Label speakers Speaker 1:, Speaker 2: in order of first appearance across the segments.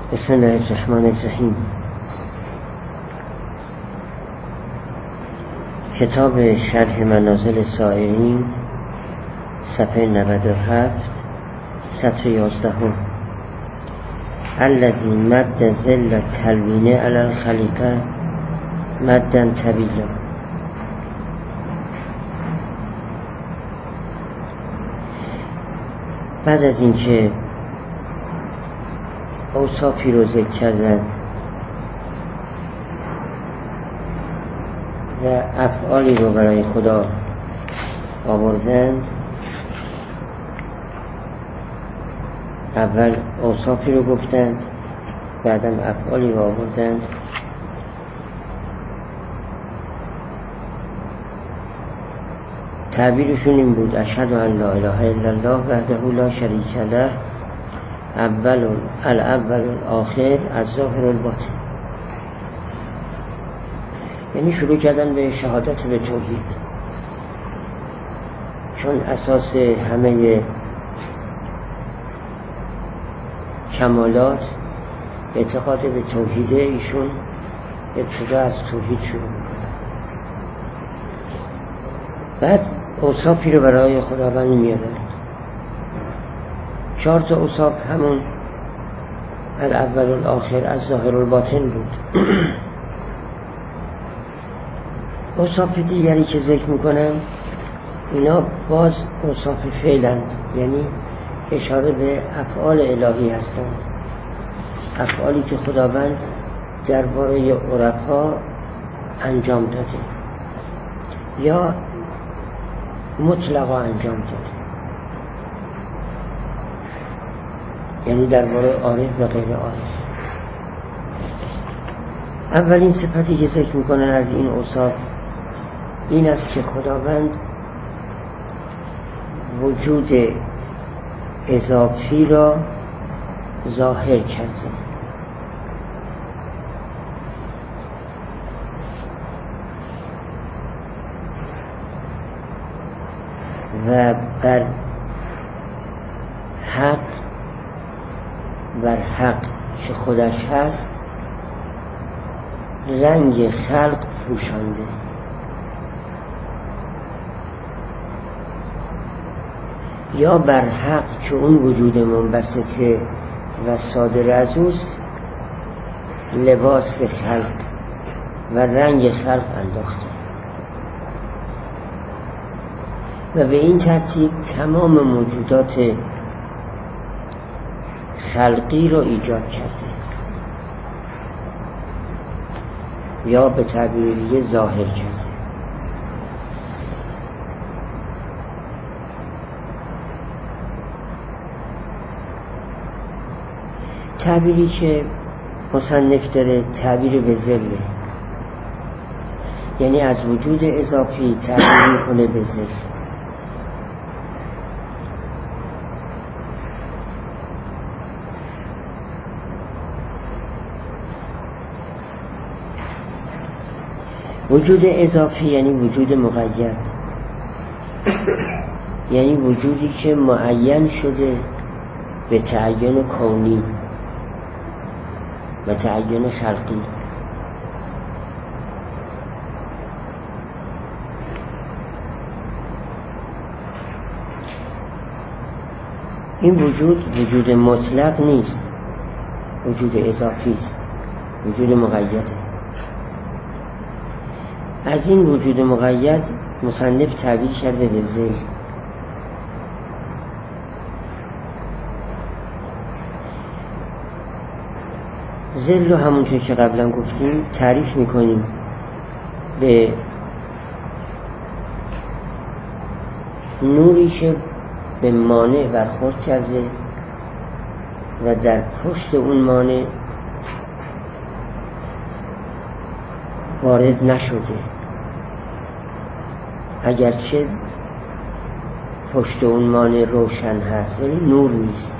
Speaker 1: بسم الله الرحمن الرحیم. کتاب شرح منازل سائرین، صفحه 97، سطر 11. الذی مد ظل التلوین علی الخلیقه مدا طویلا. بعد از اینکه اوصافی رو ذکر کردند و افعالی رو برای خدا آوردند، اول اوصافی رو گفتند، بعدم افعالی رو آوردند. تعبیرشون این بود: اشهد ان لا اله الا الله وحده لا شریک له الاول الاخر الظاهر الباطن. یعنی شروع کردن به شهادت به توحید، چون اساس همه کمالات اعتقاد به توحیده. ایشون ابتدا از توحید شروع میکنن، بعد اوصافی رو برای خداوند میارن. 4 تا اوصاف همون الاول الاخر الظاهر الباطن بود. اوصاف دیگری که ذکر میکنن اینا باز اوصاف فعلند، یعنی اشاره به افعال الهی هستند، افعالی که خداوند درباره عرفا انجام داده یا مطلقا انجام داده، یعنی درباره عارف و غیر عارف. اولین صفتی که ذکر میکنن از این اوصاف این است که خداوند وجود اضافی را ظاهر کرده و بر حق که خودش هست رنگ خلق پوشانده. یا بر حق که اون وجود منبسطه و صادر از اوست لباس خلق و رنگ خلق انداخته و به این ترتیب تمام موجودات خلقی رو ایجاد کرده، یا به تعبیر دیگه ظاهر کرده. تعبیری که مصنف داره تعبیر به ظله، یعنی از وجود اضافی تعبیر میکنه به ظل. وجود اضافی یعنی وجود مقید، یعنی وجودی که معین شده به تعین کونی و تعین خلقی. این وجود مطلق نیست، وجود اضافی است، وجود مقیده. از این وجود مقید مصنف تعبیر کرده به ظل. ظل رو همونطور که قبلا گفتیم تعریف میکنیم به نوری که به مانع برخورد کرده و در پشت اون مانع وارد نشده، اگرچه پشت اون مانع روشن هست ولی نور نیست.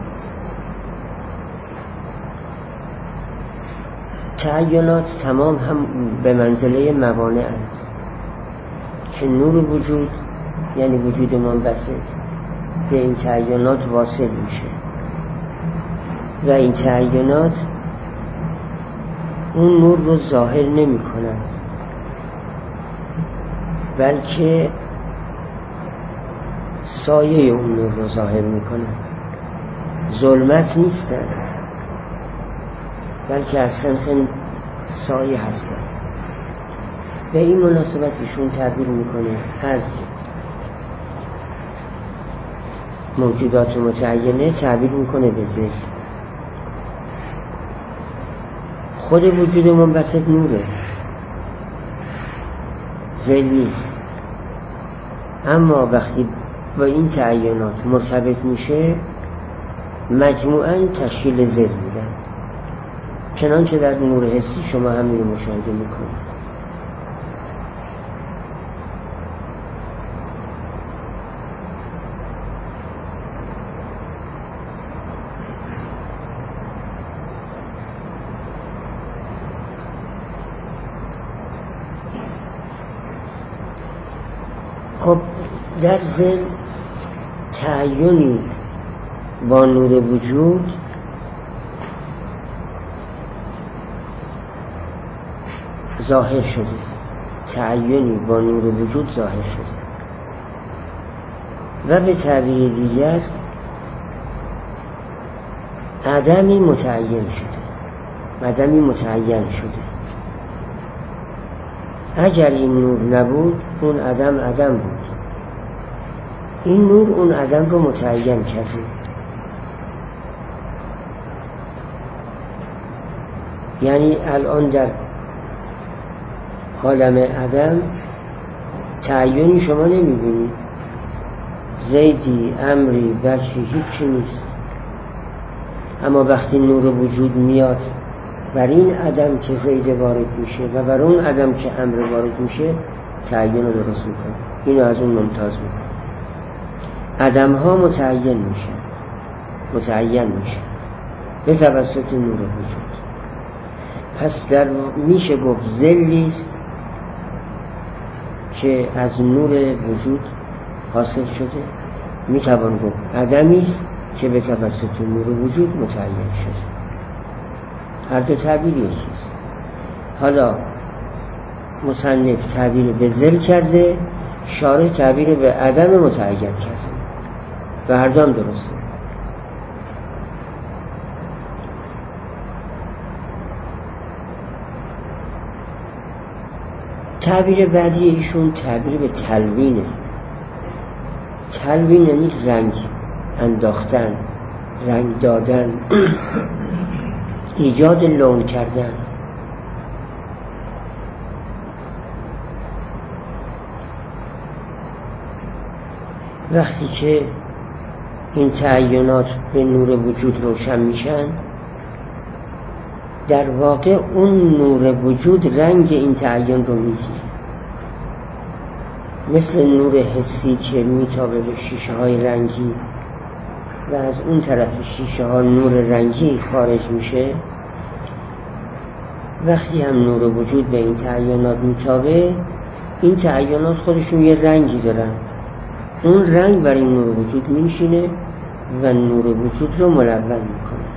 Speaker 1: تعینات تمام هم به منزله موانع اند که نور وجود یعنی وجود منبسط به این تعینات واصل میشه و این تعینات اون نور رو ظاهر نمی کنند، بلکه سایه اون نور رو ظاهر می کنند. ظلمت نیستند، بلکه از صنف سایه هستند. به این مناسبت ایشون تعبیر میکنه از موجودات متعینه تعبیر میکنه به ظل. خود وجود منبسط نوره، ظل نیست. اما وقتی با این تعینات مرتبط میشه مجموعاً تشکیل ظل میدن، چنانچه در نور حسی شما همین رو مشاهده میکنید. خب در ظل تعینی با نور وجود ظاهر شده، تعینی با نور وجود ظاهر شده و به تعبیر دیگر عدمی متعین شده، عدمی متعین شده. اگر این نور نبود اون عدم بود. این نور اون عدم رو متعین کرده. یعنی الان در عالم عدم تعیینی شما نمیبینید، زیدی، امری، بکری، هیچی نیست. اما وقتی نور وجود میاد بر این عدم که زید وارد میشه و بر اون عدم که امر وارد میشه تعیین رو درست میکنه، اینو از اون ممتاز میکنه. عدم ها متعین میشن به توسط نور وجود. پس در میشه گفت ظلیست که از نور وجود حاصل شده، میتوان گفت عدمیست که به توسط نور وجود متعین شده. هر دو تعبیر یکیست. حالا مصنف تعبیر به ظل کرده، شارح تعبیر به عدم متعین کرده و هر دو هم درسته. تعبیر بعدی ایشون تعبیر به تلوینه. تلوین یعنی رنگ انداختن، رنگ دادن، ایجاد لون کردن. وقتی که این تعینات به نور وجود روشن میشن، در واقع اون نور وجود رنگ این تعین رو میگیره، مثل نور حسی که میتابه به شیشه های رنگی و از اون طرف شیشه ها نور رنگی خارج میشه. وقتی هم نور وجود به این تعینات میتابه، این تعینات خودشون یه رنگی دارن، اون رنگ بر این نور وجود میشینه و نور وجود رو ملون میکنه.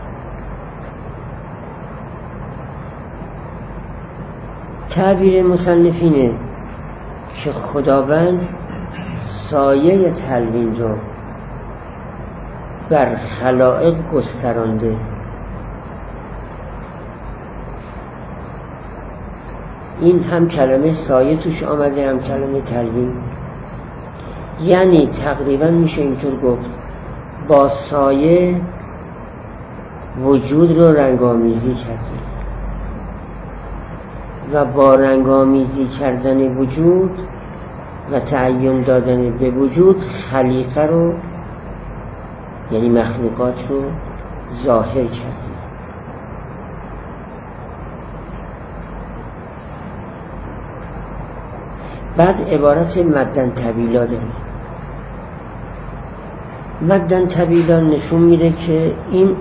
Speaker 1: تعبیر مصنفینه که خداوند سایه تلوین رو بر خلائق گسترانده. این هم کلمه سایه توش آمده، هم کلمه تلوین. یعنی تقریبا میشه اینطور گفت با سایه وجود رو رنگامیزی کرده و با رنگامیزی کردن وجود و تعین دادن به وجود خلیقه رو، یعنی مخلوقات رو ظاهر کرده. بعد عبارت مدن طویلا داره. مدن طویلا نشون میده که این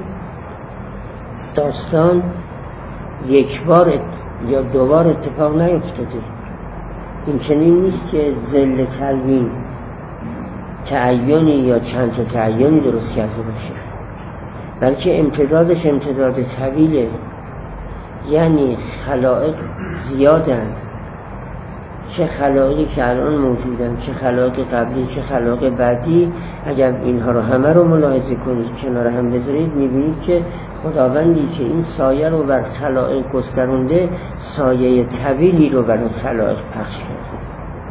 Speaker 1: داستان یک بار یا دو بار اتفاق نیفتاده. این چنین نیست که ظل تلوین تعینی یا چند تا تعینی درست کرده باشه، بلکه امتدادش امتداد طویله، یعنی خلائق زیادن، چه خلائقی که الان موجودن، چه خلائق قبلی، چه خلائق بعدی. اگر اینها رو همه رو ملاحظه کنید، کنار هم بذارید، میبینید که خداوندی که این سایه رو بر خلائق گسترونده، سایه طویلی رو بر خلائق پخش کرده.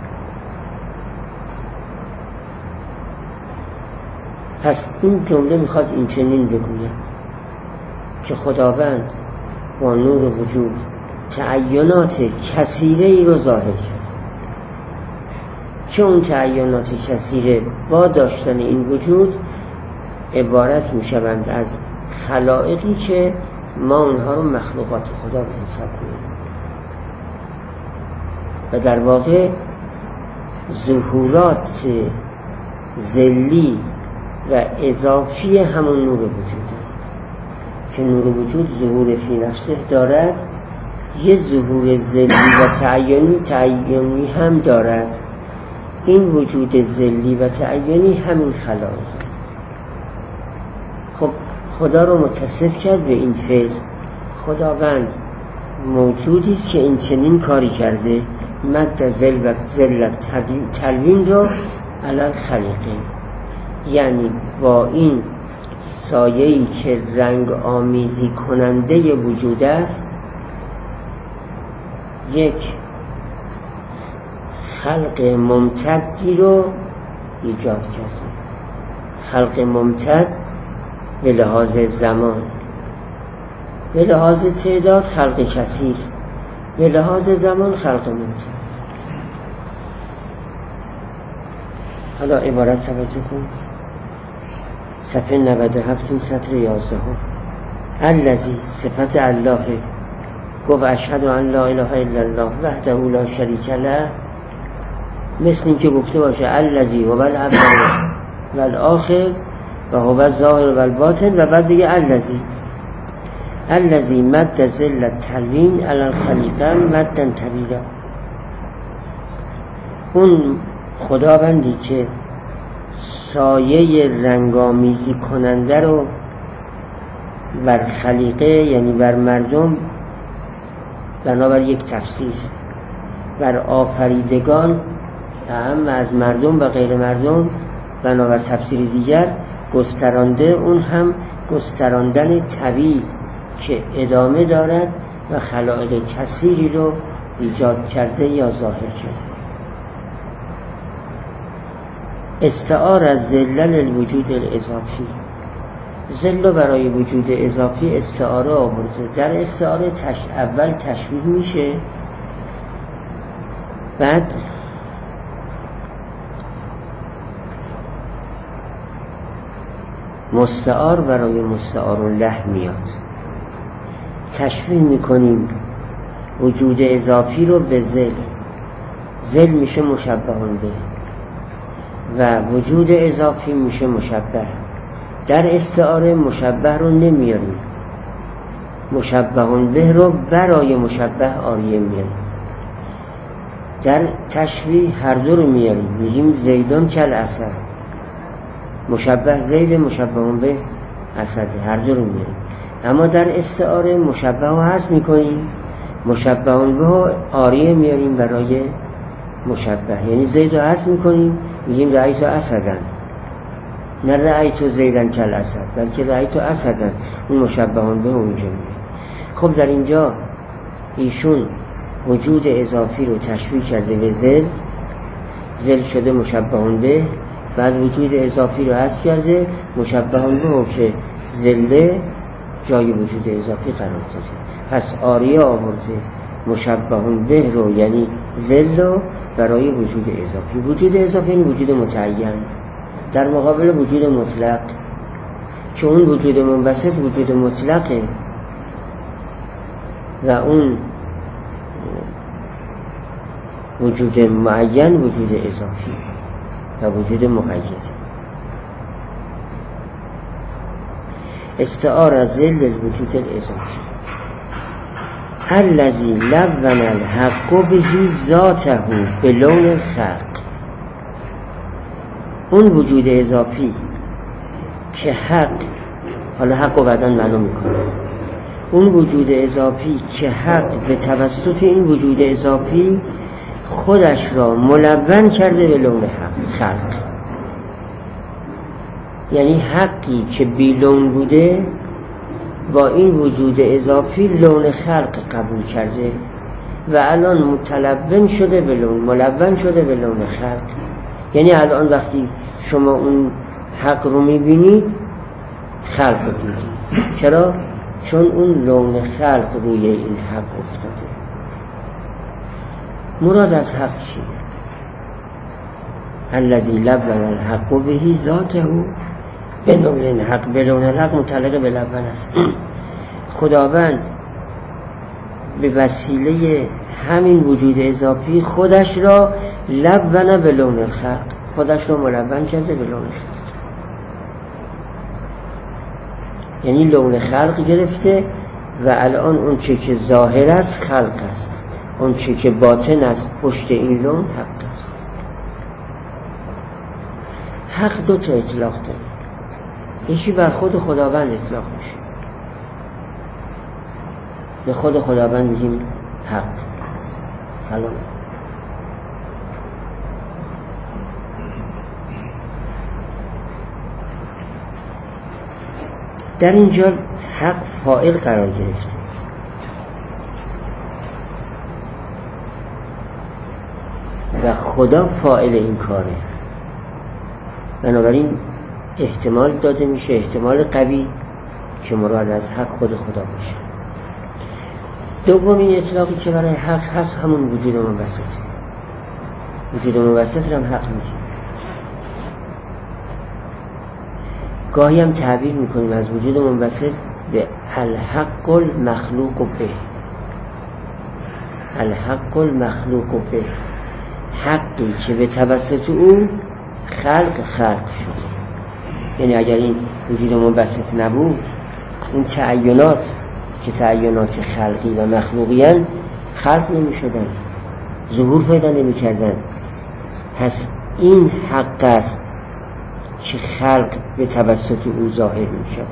Speaker 1: پس این جمله میخواد این چنین بگوید که خداوند با نور وجود تعینات کثیره ای رو ظاهر کرد، که اون تعینات کثیره با داشتن این وجود عبارت میشوند از خلائقی که ما اونها رو مخلوقات خدا به حساب می‌بریم و در واقع ظهورات ذلی و اضافی همون نور وجوده، که نور وجود ظهور فی نفسه دارد، یه ظهور ذلی و تعینی هم دارد. این وجود ذلی و تعینی همین خلائق. خب خدا رو متصف کرد به این فعل. خداوند موجودی است که این چنین کاری کرده، مد ذلت تلوین رو علی خلیقه، یعنی با این سایه‌ای که رنگ آمیزی کننده وجود است، یک خلق ممتدی رو ایجاد کرد. خلق ممتد به لحاظ زمان، به لحاظ تعداد خلق کثیر، به لحاظ زمان خلق ممتد. حالا عبارت توجه کن، صفحه 97 سطر 11. الذی صفت الله، گفت اشهد ان لا اله الا الله وحده لا شریک له، مثل این که گفته باشه الذی هو الاول و الاخر و هو الظاهر و الباطن، و بعد دیگه الذی مد ذل تلوین علی الخلیقه مدا طویلا. اون خداوندی که سایه رنگامیزی کننده رو بر خلیقه، یعنی بر مردم، بنابر یک تفسیر بر آفریدگان اهم از مردم و غیر مردم، بنابر تفسیر دیگر گسترانده، اون هم گستراندن طویل که ادامه دارد و خلائق کثیری رو ایجاد کرده یا ظاهر کرده. استعار از ذلل الوجود الاضافی، ذل برای وجود اضافی استعاره آورده. در استعاره اول تشبیه میشه، بعد مستعار برای مستعار له میاد. تشبیه میکنیم وجود اضافی رو به ذل میشه مشبه به، و وجود اضافی میشه مشبه. در استعاره مشبه رو نمیاریم، مشبه به رو برای مشبه آریه میاریم. در تشبیه هر دو رو میاریم، میگیم زیدان کل اسد، مشبه زید مشبه به اسد، هر دو رو میاریم. اما در استعاره مشبه رو حذف میکنیم، مشبه به آریه میاریم برای مشبه، یعنی زید رو حذف میکنیم، میگیم رأیت اسدن، نه رأیت زیدن کل اسد، بلکه رأیت اسدن، اون مشبه به اونجا میاد. خب در اینجا ایشون وجود اضافی رو تشبیه کرده به ذل شده مشبه به، بعد وجود اضافی رو حذف کرده، مشبه به که ذله جای وجود اضافی قرار داده. پس آریه آورده مشبه به رو، یعنی ذل رو برای وجود اضافی. وجود اضافی یعنی وجود متعین در مقابل وجود مطلق، که اون وجود منبسط وجود مطلقه و اون وجود معین وجود اضافی و وجود مقید. استعار از ذل الوجود الاضافی الذی لون الحق به ذاته بلون الخلق. اون وجود اضافی که حق حالا حق رو بعداً معلوم میکنه. اون وجود اضافی که حق به توسط این وجود اضافی خودش را ملون کرده به لون خلق، یعنی حقی که بی لون بوده با این وجود اضافی لون خلق قبول کرده و الان متلون شده به لون، ملون شده به لون خلق. یعنی الان وقتی شما اون حق رو میبینید خلق رو دیدید. چرا؟ چون اون لون خلق روی این حق افتاده. مراد از حق چیه؟ الذی لون الحق به ذاته به لون حق. به لون حق متعلق به لون است. خداوند به وسیله همین وجود اضافی خودش را لون به لون الخلق، خودش را ملون کرده به لون خلق. یعنی لون خلق گرفته و الان اون چه که ظاهر است خلق است، اون چه که باطن است پشت این لون حق است. حق دو تا اطلاق داره. یکی بر خود خداوند اطلاق میشه، به خود خداوند میگیم حق. سلام. در اینجا حق فاعل قرار گرفته و خدا فاعل این کاره، بنابراین احتمال داده میشه، احتمال قوی که مراد از حق خود خدا باشه. دومین اطلاقی که برای حق هست همون وجود منبسط. وجود منبسط رو هم حق میگه. گاهی هم تعبیر میکنیم از وجود منبسط به الحق المخلوق به. الحق المخلوق به، حقی که به توسط او خلق شده. یعنی اگر این وجود منبسط نبود، این تعینات که تعینات خلقی و مخلوقی هستند خلق نمی شدن، ظهور پیدا نمی کردن. پس این حق است که خلق به توسط او ظاهر می شود.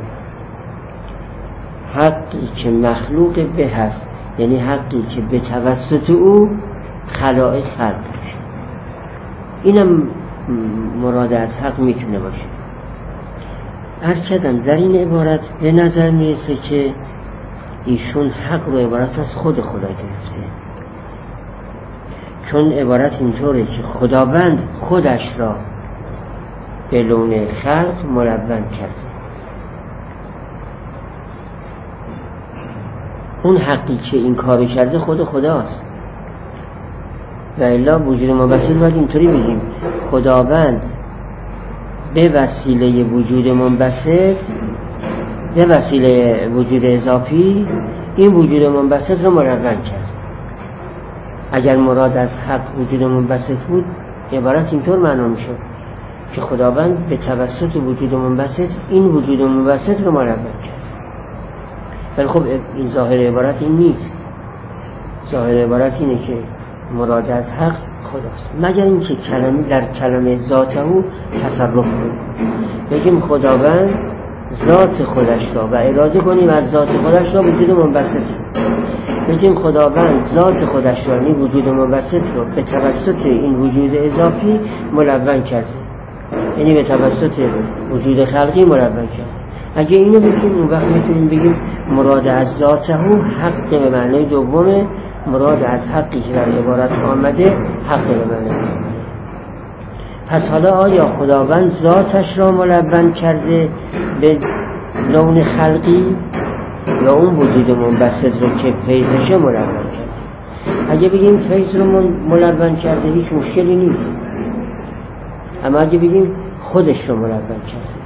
Speaker 1: حقی که مخلوق به هست، یعنی حقی که به توسط او خلائق خلق می شود. اینم مراد از حق میتونه باشه. عرض کردم در این عبارت به نظر میرسه که ایشون حق رو عبارت از خود خدا گرفته، چون عبارت اینطوره که خداوند خودش را به لون خلق ملون کرده. اون حقی که این کارو کرده خود خداست و الا وجود منبسط باید اینطوری بگیم خداوند به وسیله وجود منبسط، به وسیله وجود اضافی این وجود منبسط رو ملون کرد. اگر مراد از حق وجود منبسط بود عبارت اینطور معنا میشد که خداوند به توسط وجود منبسط این وجود منبسط رو ملون کرد. ولی خب این ظاهر عبارت این نیست. ظاهر عبارت اینه که مراد از حق خداست، مگر اینکه کلمه در کلمه ذات او تصرف کنیم، بگیم خداوند ذات خودش را و اراده کنیم از ذات خودش را وجود منبسط، بگیم خداوند ذات خودش را، این وجود منبسط را به توسط این وجود اضافی ملون کرده، یعنی به توسط وجود خلقی ملون کرده. اگه اینو بگیم اون وقت میتونیم بگیم مراد از ذاته حق به معنی دومه، مراد از حقی که در عبارت آمده حق به معنی دومه. پس حالا آیا خداوند ذاتش را ملون کرده به لون خلقی یا اون وجود منبسط رو که فیضشه ملون کرده؟ اگه بگیم فیض رو ملون کرده هیچ مشکلی نیست، اما اگه بگیم خودش رو ملون کرده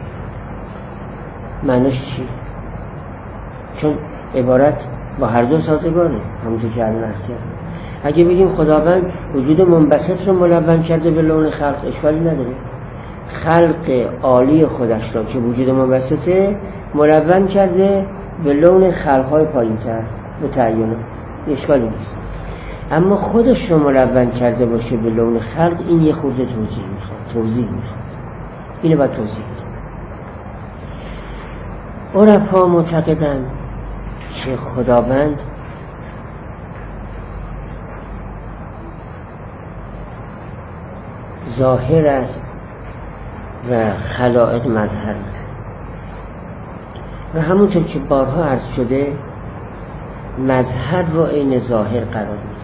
Speaker 1: معنیش چی؟ چون عبارت با هر دو سازگاره، همونطور که الان عرض کردم. اگه بگیم خداوند وجود منبسط رو ملون کرده به لون خلق اشکالی نداره، خلق عالی خودش را که وجود منبسطه ملون کرده به لون خلقهای پایین تر به تعینه، اشکالی نیست. اما خودش رو ملون کرده باشه به لون خلق، این یه خورده توضیح میخواد. اینو باید توضیح بدیم. عرفا معتقدند که خداوند ظاهر است و خلائق مظهر، و همونطور که بارها عرض شده مظهر رو عین ظاهر قرار میده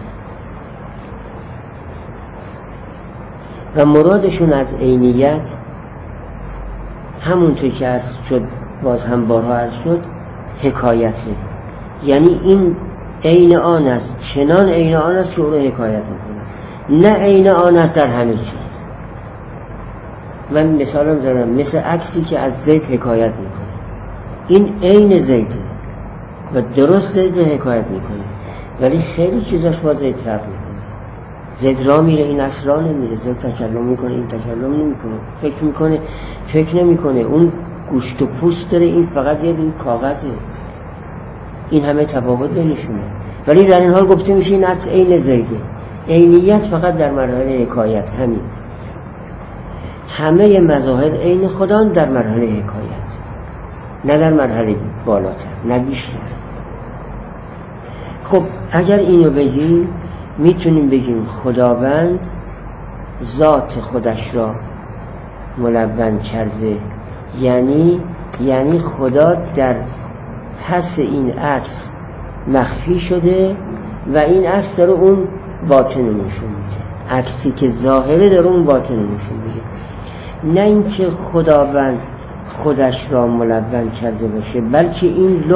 Speaker 1: و مرادشون از عینیت همونطور که عرض شد، باز هم بارها عرض شد، حکایته. یعنی این عین آن است، چنان عین آن است که او رو حکایت میکنه، نه عین آن است در همه چیز. من مثالم زدم، مثل عکسی که از زید حکایت میکنه، این عین زیده و درست زید حکایت میکنه، ولی خیلی چیزاش با زید فرق میکنه. زید را میره، این عکس را نمیره. زید تکلم میکنه، این تکلم نمیکنه. فکر میکنه، فکر نمیکنه. اون گوشت و پوست داره، این فقط یه روی کاغذه. این همه تفاوت بینشونه، ولی در این حال گفته میشه این عکس عین زیده. عینیت فقط در مرحله حکایت، همین. همه مظاهر عین خدا در مرحله حکایت، نه در مرحله بالاتر، نه بیشتر. خب اگر اینو بگیم میتونیم بگیم خداوند ذات خودش را ملون کرده، یعنی خدا در پس این عکس مخفی شده و این عکس داره اون باطن رو نشون میده. عکسی که ظاهره داره اون باطن رو نشون میده، نه اینکه خداوند خودش را ملون کرده باشه، بلکه این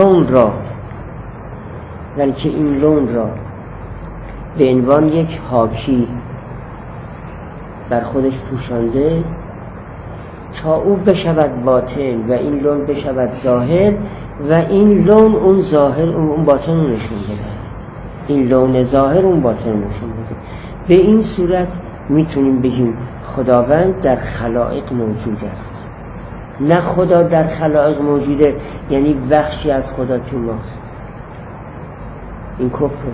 Speaker 1: لون را به عنوان یک حاکی بر خودش پوشانده تا او بشود باطن و این لون بشود ظاهر و این لون اون ظاهر اون باطن رو نشون بده. این لون ظاهر اون باطن رو نشون بده. به این صورت میتونیم بگیم خداوند در خلائق موجود است، نه خدا در خلائق موجوده یعنی بخشی از خدا تو ماست. این کفره.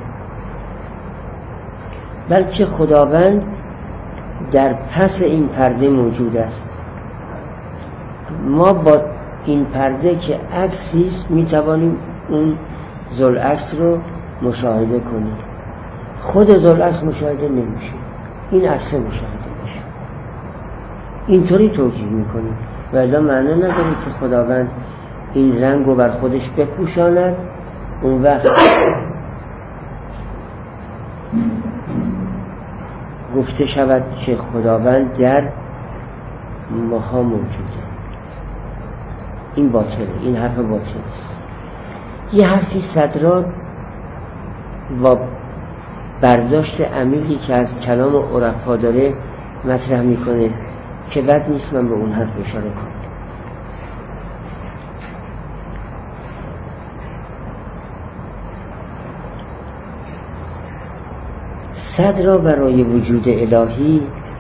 Speaker 1: بلکه خداوند در پس این پرده موجود است. ما با این پرده که عکسی است میتوانیم اون ذوالعکس رو مشاهده کنیم. خود ذوالعکس مشاهده نمیشه، این عکس مشاهده میشه. اینطوری توجیه میکنیم و الا معنی نداره که خداوند این رنگ رو بر خودش بپوشاند، اون وقت گفته شود که خداوند در ماها موجوده. این باطله، این حرف باطل است. یه حرفی صدرا با برداشت عمیقی که از کلام عرفا داره مطرح میکنه که بد نیست من به اون حرف اشاره کنم. صدرا برای وجود الهی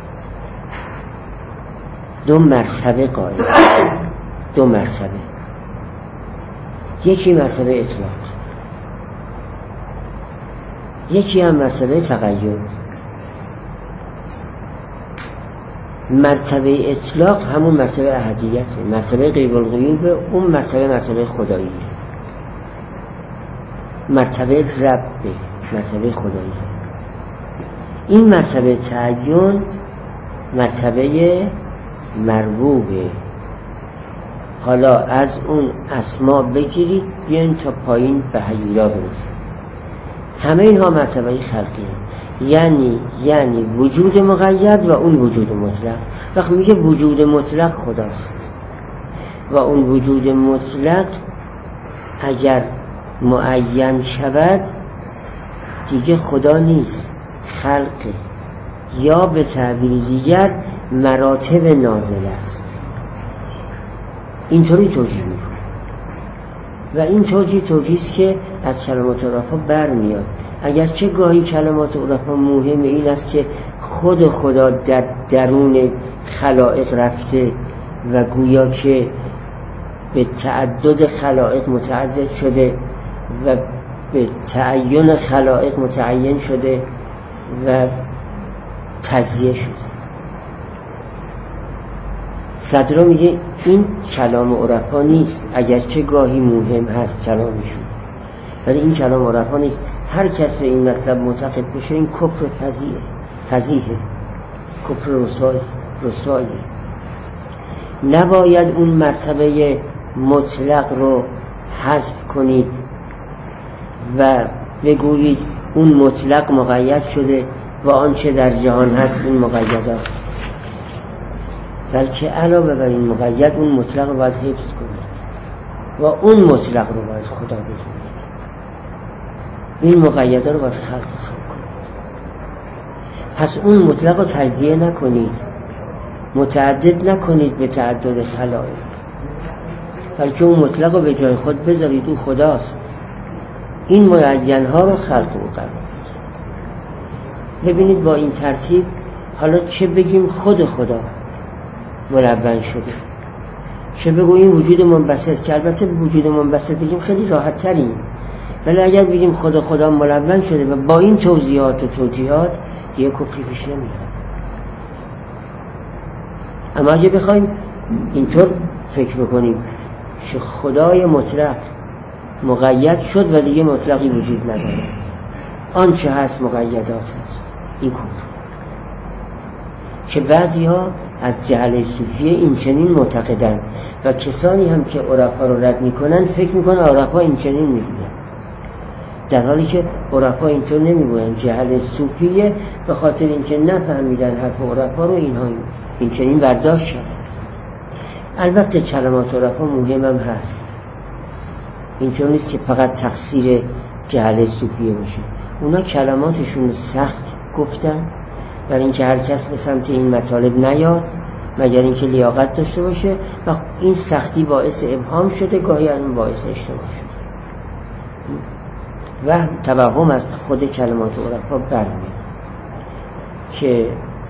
Speaker 1: دو مرتبه قائل، دو مرتبه. یکی مرتبه اطلاق، یکی هم مرتبه تغییر. مرتبه اطلاق همون مرتبه احدیته، مرتبه غیب الغیوب، اون مرتبه خدایی، مرتبه رب، مرتبه خدایی. این مرتبه تعین مرتبه مربوبه. حالا از اون اسما بگیرید بیاین تا پایین به حیولا برسید. همه اینها مرتبه خلقی، یعنی وجود مقید و اون وجود مطلق. وقتی میگه وجود مطلق خداست و اون وجود مطلق اگر معین شود دیگه خدا نیست، خلقه، یا به تعبیر دیگر مراتب نازل است. اینطوری توجیه میکنه و این توجیه است که از کلمات عرفا برمیاد. اگرچه گاهی کلمات عرفا مهم این است که خود خدا در درون خلائق رفته و گویا که به تعدد خلائق متعدد شده و به تعین خلائق متعین شده و تجزیه شده. صدرا میگه این کلام عرفا نیست، اگرچه گاهی مهم هست کلامشون، ولی این کلام عرفا نیست. هر کس به این مطلب معتقد بشه این کفر فضیحه، کفر رسوایه. نباید اون مرتبه مطلق رو حذف کنید و بگویید اون مطلق مقید شده و آنچه در جهان هست این مقید است، بلکه علاوه بر این مقید اون مطلق رو باید حفظ کنید و اون مطلق رو باید خدا بدونید. این مقیده رو باید خلق حساب کنید. پس اون مطلق رو تجزیه نکنید، متعدد نکنید به تعدد خلایق، بلکه اون مطلق رو به جای خود بذارید، او خداست. این معین‌ها رو خلق و قرار ببینید. با این ترتیب حالا چه بگیم خود خدا ملون شده، چه بگوییم وجود منبسط، که البته وجود منبسط بگیم خیلی راحت تریم، ولی اگر بگیم خدا ملون شده و با این توضیحات و توجیهات دیگه کفری پیش نمیاد. اما اگه بخوایم اینطور فکر بکنیم که خدای مطلق مقید شد و دیگه مطلقی وجود نداره، آنچه هست مقیدات هست، این کفر. که بعضی ها از جهل صوفیه این چنین معتقدن و کسانی هم که عرفا رو رد میکنن فکر میکنن عرفا این چنین میگوین، در حالی که عرفا اینطور نمیگوین. جهل صوفیه به خاطر اینکه نفهمیدن حرف عرفا رو اینها این چنین برداشت شد. البته کلمات عرفا مهم هم هست، اینطور نیست که فقط تقصیر جهل صوفیه باشه. اونا کلماتشون سخت گفتن برای اینکه هر کس به سمت این مطالب نیاد مگر اینکه لیاقت داشته باشه، و این سختی باعث ابهام شده، گاهی هم باعث اشتباه شده و توهم از خود کلمات عرفا برمیاد. که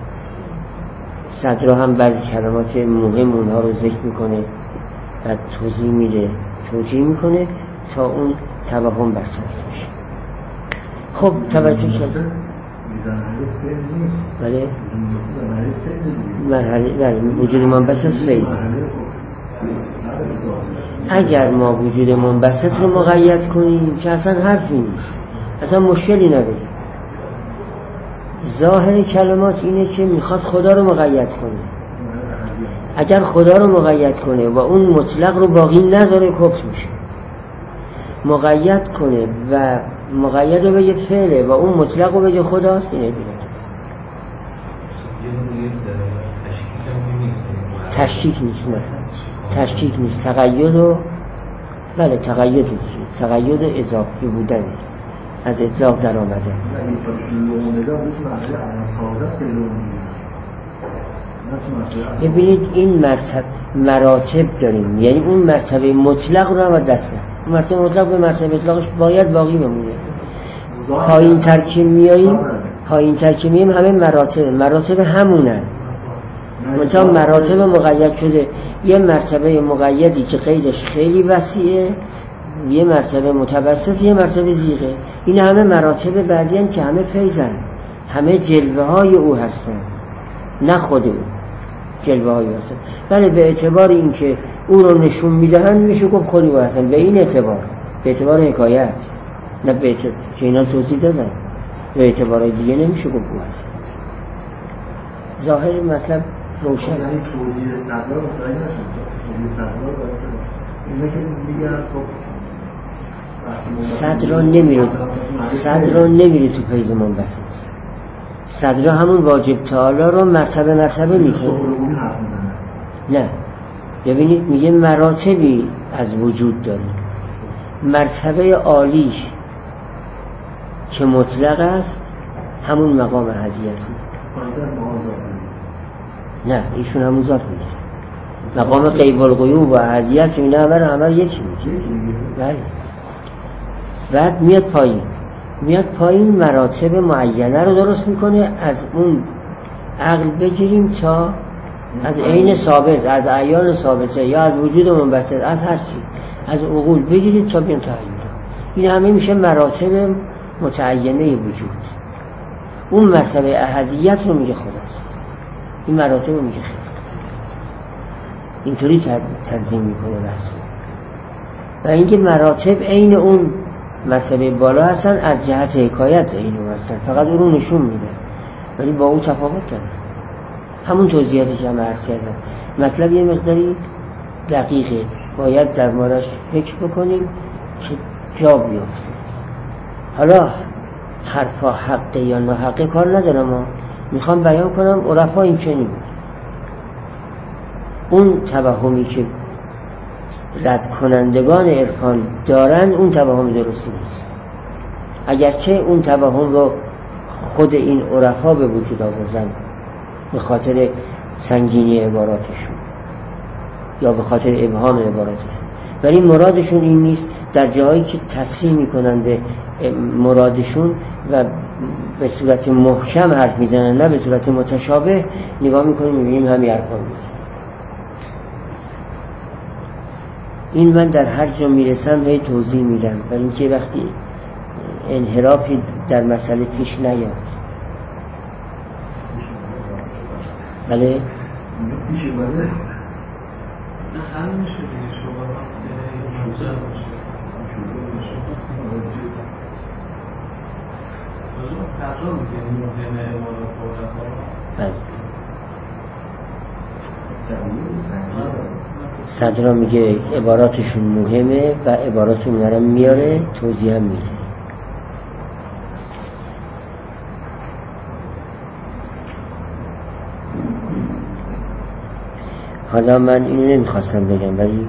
Speaker 1: صدرا هم بعضی کلمات مهم اونها رو ذکر میکنه و توضیح میده، توجیه میکنه تا اون توهم برطرف بشه. خب توجه شد. بله مرحله وجود منبسط فیض. اگر ما وجود منبسط رو مقید کنیم که اصلا حرفی نیست، اصلا مشکلی نداره. ظاهر کلمات اینه که میخواد خدا رو مقید کنه. اگر خدا رو مقید کنه و اون مطلق رو باقی نذاره کفر میشه. مقید کنه و مقید رو بگه فعله و اون مطلق رو بگه خداست، اینه بیرد. تشکیک نیست، نه تشکیک نیست، تقید و بله تقید اضافی بودن از اطلاق در آمده. ببینید این مراتب داریم، یعنی اون مرتبه مطلق رو هم دست ند. مرتبه مطلق به مرتبه اطلاقش باید باقی بمونه. پایین تر که میاییم همه مراتب همونن، منتها مراتب مقید شده. یه مرتبه مقیدی که قیدش خیلی وسیعه، یه مرتبه متوسط، یه مرتبه زیغه. این همه مراتب بعدی هستند که همه فیضن، همه جلوه های او هستند، نه خود او جلوه های او هستند. بله به اعتبار این که او رو نشون میدهند میشه گفت خود او هستند، به این اعتبار، به اعتبار حکایت، نه به اعتبار که اینا توضیح دادن، به اعتبار دیگه نمیشه گفت او هستند. ظاهر مطلب روشن.
Speaker 2: یعنی توضیح صدرا رو متوجه نشد. توضیح صدرا رو اینا که میگن خب
Speaker 1: صدرا نمیره تو فیض منبسط. صدرا همون واجب تعالی رو مرتبه میکنه. نه ببینید میگه مراتبی از وجود داره. مرتبه عالیش که مطلق است همون مقام احدیت. نه ایشون همون ذات میگه. مقام غیب الغیوب و احدیت اینا همه یکی میگه. بله. بعد میاد پایین مراتب معینه رو درست میکنه. از اون عقل بگیریم تا از عین ثابت، از اعیان ثابته یا از وجود منبسط، از هر چی، از عقول بگیرید تا بیان تعیین. این همه میشه مراتب متعینه وجود. اون مرتبه احدیت رو میگه خداست، این مراتب رو میگه خدا. اینطوری تنظیم میکنه بحث. و اینکه مراتب عین اون مرتبه بالا هستن، از جهت حکایت عین اون هستن، فقط اون رو نشون میده ولی با اون تفاوت داره. همون توضیحاتی که هم عرض کردم، مطلب یه مقداری دقیقه، باید در موردش فکر بکنیم که جا بیفته. حالا حرفا حقه یا ناحقه کار ندارم، ما میخوام بیان کنم عرفا این چنین بود. اون توهمی که رد کنندگان عرفان دارن اون توهم درستی نیست، اگرچه اون توهم رو خود این عرفا به وجود آوردن به خاطر سنگینی عباراتشون یا به خاطر ابهام عباراتشون، ولی مرادشون این نیست. در جایی که تصریح میکنن به مرادشون و به صورت محکم حرف میزنن نه به صورت متشابه، نگاه میکنیم میبینیم همین حرفا میزنن. این من در هر جا میرسم هی توضیح میدم، برای اینکه وقتی انحرافی در مسئله پیش نیاد. بله؟
Speaker 2: پیش اومده؟
Speaker 3: نه حل میشه دیگه، شبهات منجر باشه. راجع به صدرا میگه مهم عبارات و عرفا.
Speaker 1: بله. صدرا میگه عباراتشون مهمه و عباراتون نرم میاره، توضیح هم میده. حالا من اینو نمیخواستم بگم، ولی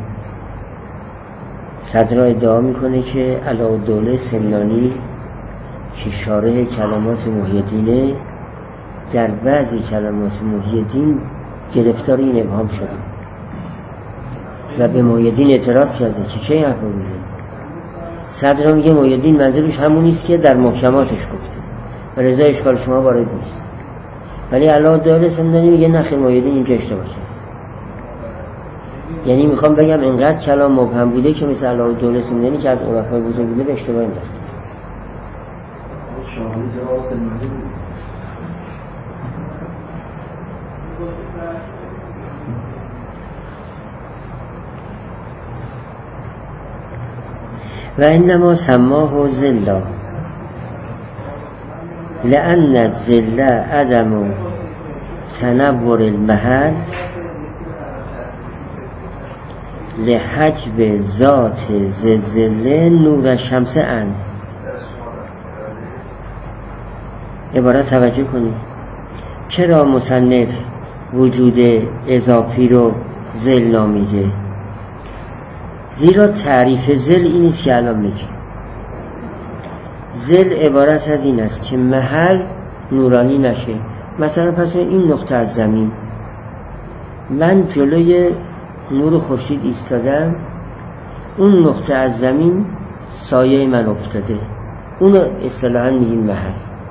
Speaker 1: صدرا ادعا میکنه که علاءالدوله سمنانی که شارح کلمات محی الدینه، در بعضی کلمات محی الدین گرفتار این ابهام شده و به محی الدین اعتراض کرده که چه این حرف رو میزنی. صدرا میگه محی الدین منظورش همونیست که در محکماتش گفته و رضا اشکال شما وارد نیست، ولی علاءالدوله سمنانی میگه نه خیر، محی الدین اینجا اشتباه کرده. یعنی میخوام بگم اینقدر کلام مبهم بوده که مثل علاءالدوله سمنانی که از عرفای بزرگ بوده به اشتباه انداخته. و انما سماه ذلا لأن الذل عدم تنور المحل لحجب ذات ذل نور الشمس عن. عبارت توجه کنید، چرا مصنف وجود اضافی رو ذل نامیده؟ زیرا تعریف ذل این نیست که الان میگه. ذل عبارت از این است که محل نورانی نشه. مثلا پس این نقطه از زمین، من جلوی نور خورشید ایستادم، اون نقطه از زمین سایه من افتاده، اونو اصطلاحاً میگیم محل.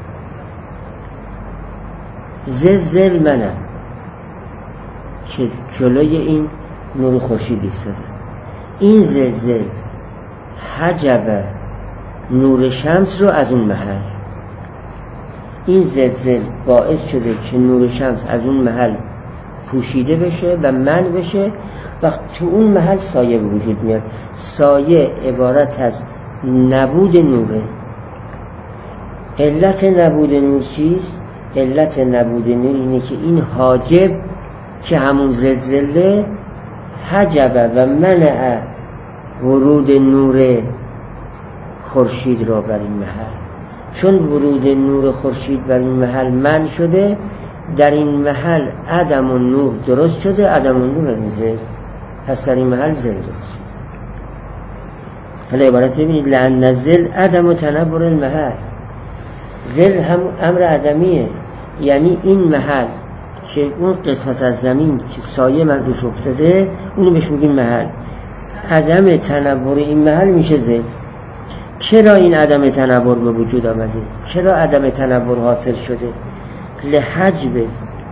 Speaker 1: ذل منم که جلوی این نور خورشید ایستادم. این ذل حجب نور شمس رو از اون محل، این ذل باعث شده که نور شمس از اون محل پوشیده بشه و من بشه و تو اون محل سایه به وجود میاد. سایه عبارت از نبود نوره. علت نبود نور چیست؟ علت نبود نور اینه که این حاجب که همون ذله حجب و منع ورود نور خورشید را بر این محل. چون ورود نور خورشید بر این محل من شده، در این محل عدم و نور درست شده، عدم و نور ذل، پس در این محل ذل درست. حالا عبارت ببینید، لأن ذل عدم و تنور المحل. ذل هم امر عدمیه، یعنی این محل که اون قسمت از زمین که سایه من روش افتاده اونو بهش میگیم محل، عدم تنور این محل میشه ذل. چرا این عدم تنور به وجود آمده؟ چرا عدم تنور حاصل شده؟ لحجب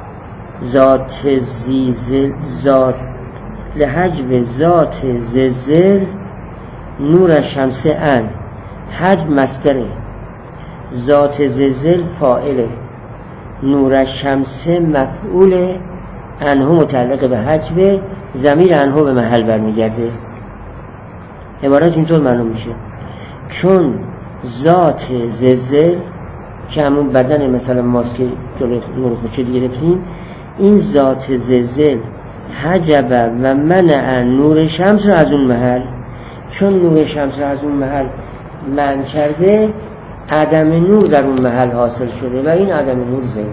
Speaker 1: ذات زل نور شمس ان. حجب مصدره، ذات زل فاعله، نور شمس مفعوله انه متعلق به حجب، ضمیر انه به محل برمیگرده. عبارت اینطور معلوم میشه چون ذات زلزل که همون بدن مثلا ماست که جلوی نور خورشید گرفتیم، این ذات زلزل حجب و منع نور شمس رو از اون محل، چون نور شمس رو از اون محل منع کرده، عدم نور در اون محل حاصل شده و این عدم نور زنده.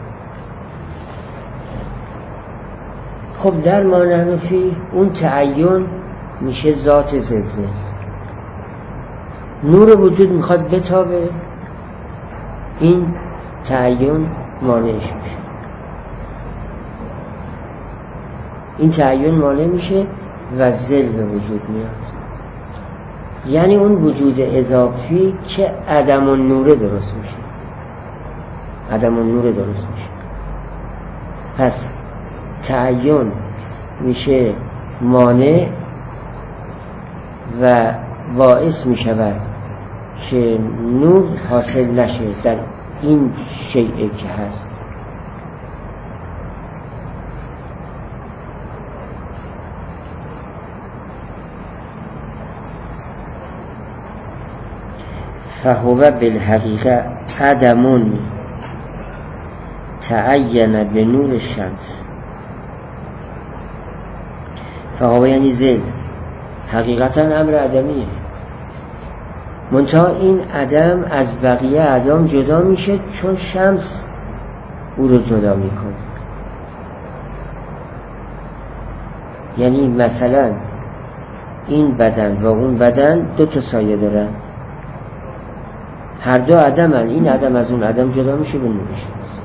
Speaker 1: خب در ما نحنفی اون تعین میشه ذات زلزل. نور وجود میخواد بتابه، این تعین مانعش میشه. این تعین مانع میشه و زل به وجود میاد. یعنی اون وجود اضافی که عدم النور درست میشه. عدم النور درست میشه. پس تعین میشه مانع و باعث میشود که نور حاصل نشه در این شیء که هست. فهو بالحقیقه عدم تعین به نور الشمس. فهو یعنی زل، حقیقتا امر عدمیه، منتها این عدم از بقیه عدم جدا میشه چون شمس او رو جدا میکنه. یعنی مثلا این بدن و اون بدن دو تا سایه دارن، هر دو عدمن، این عدم از اون عدم جدا میشه به نور شمس.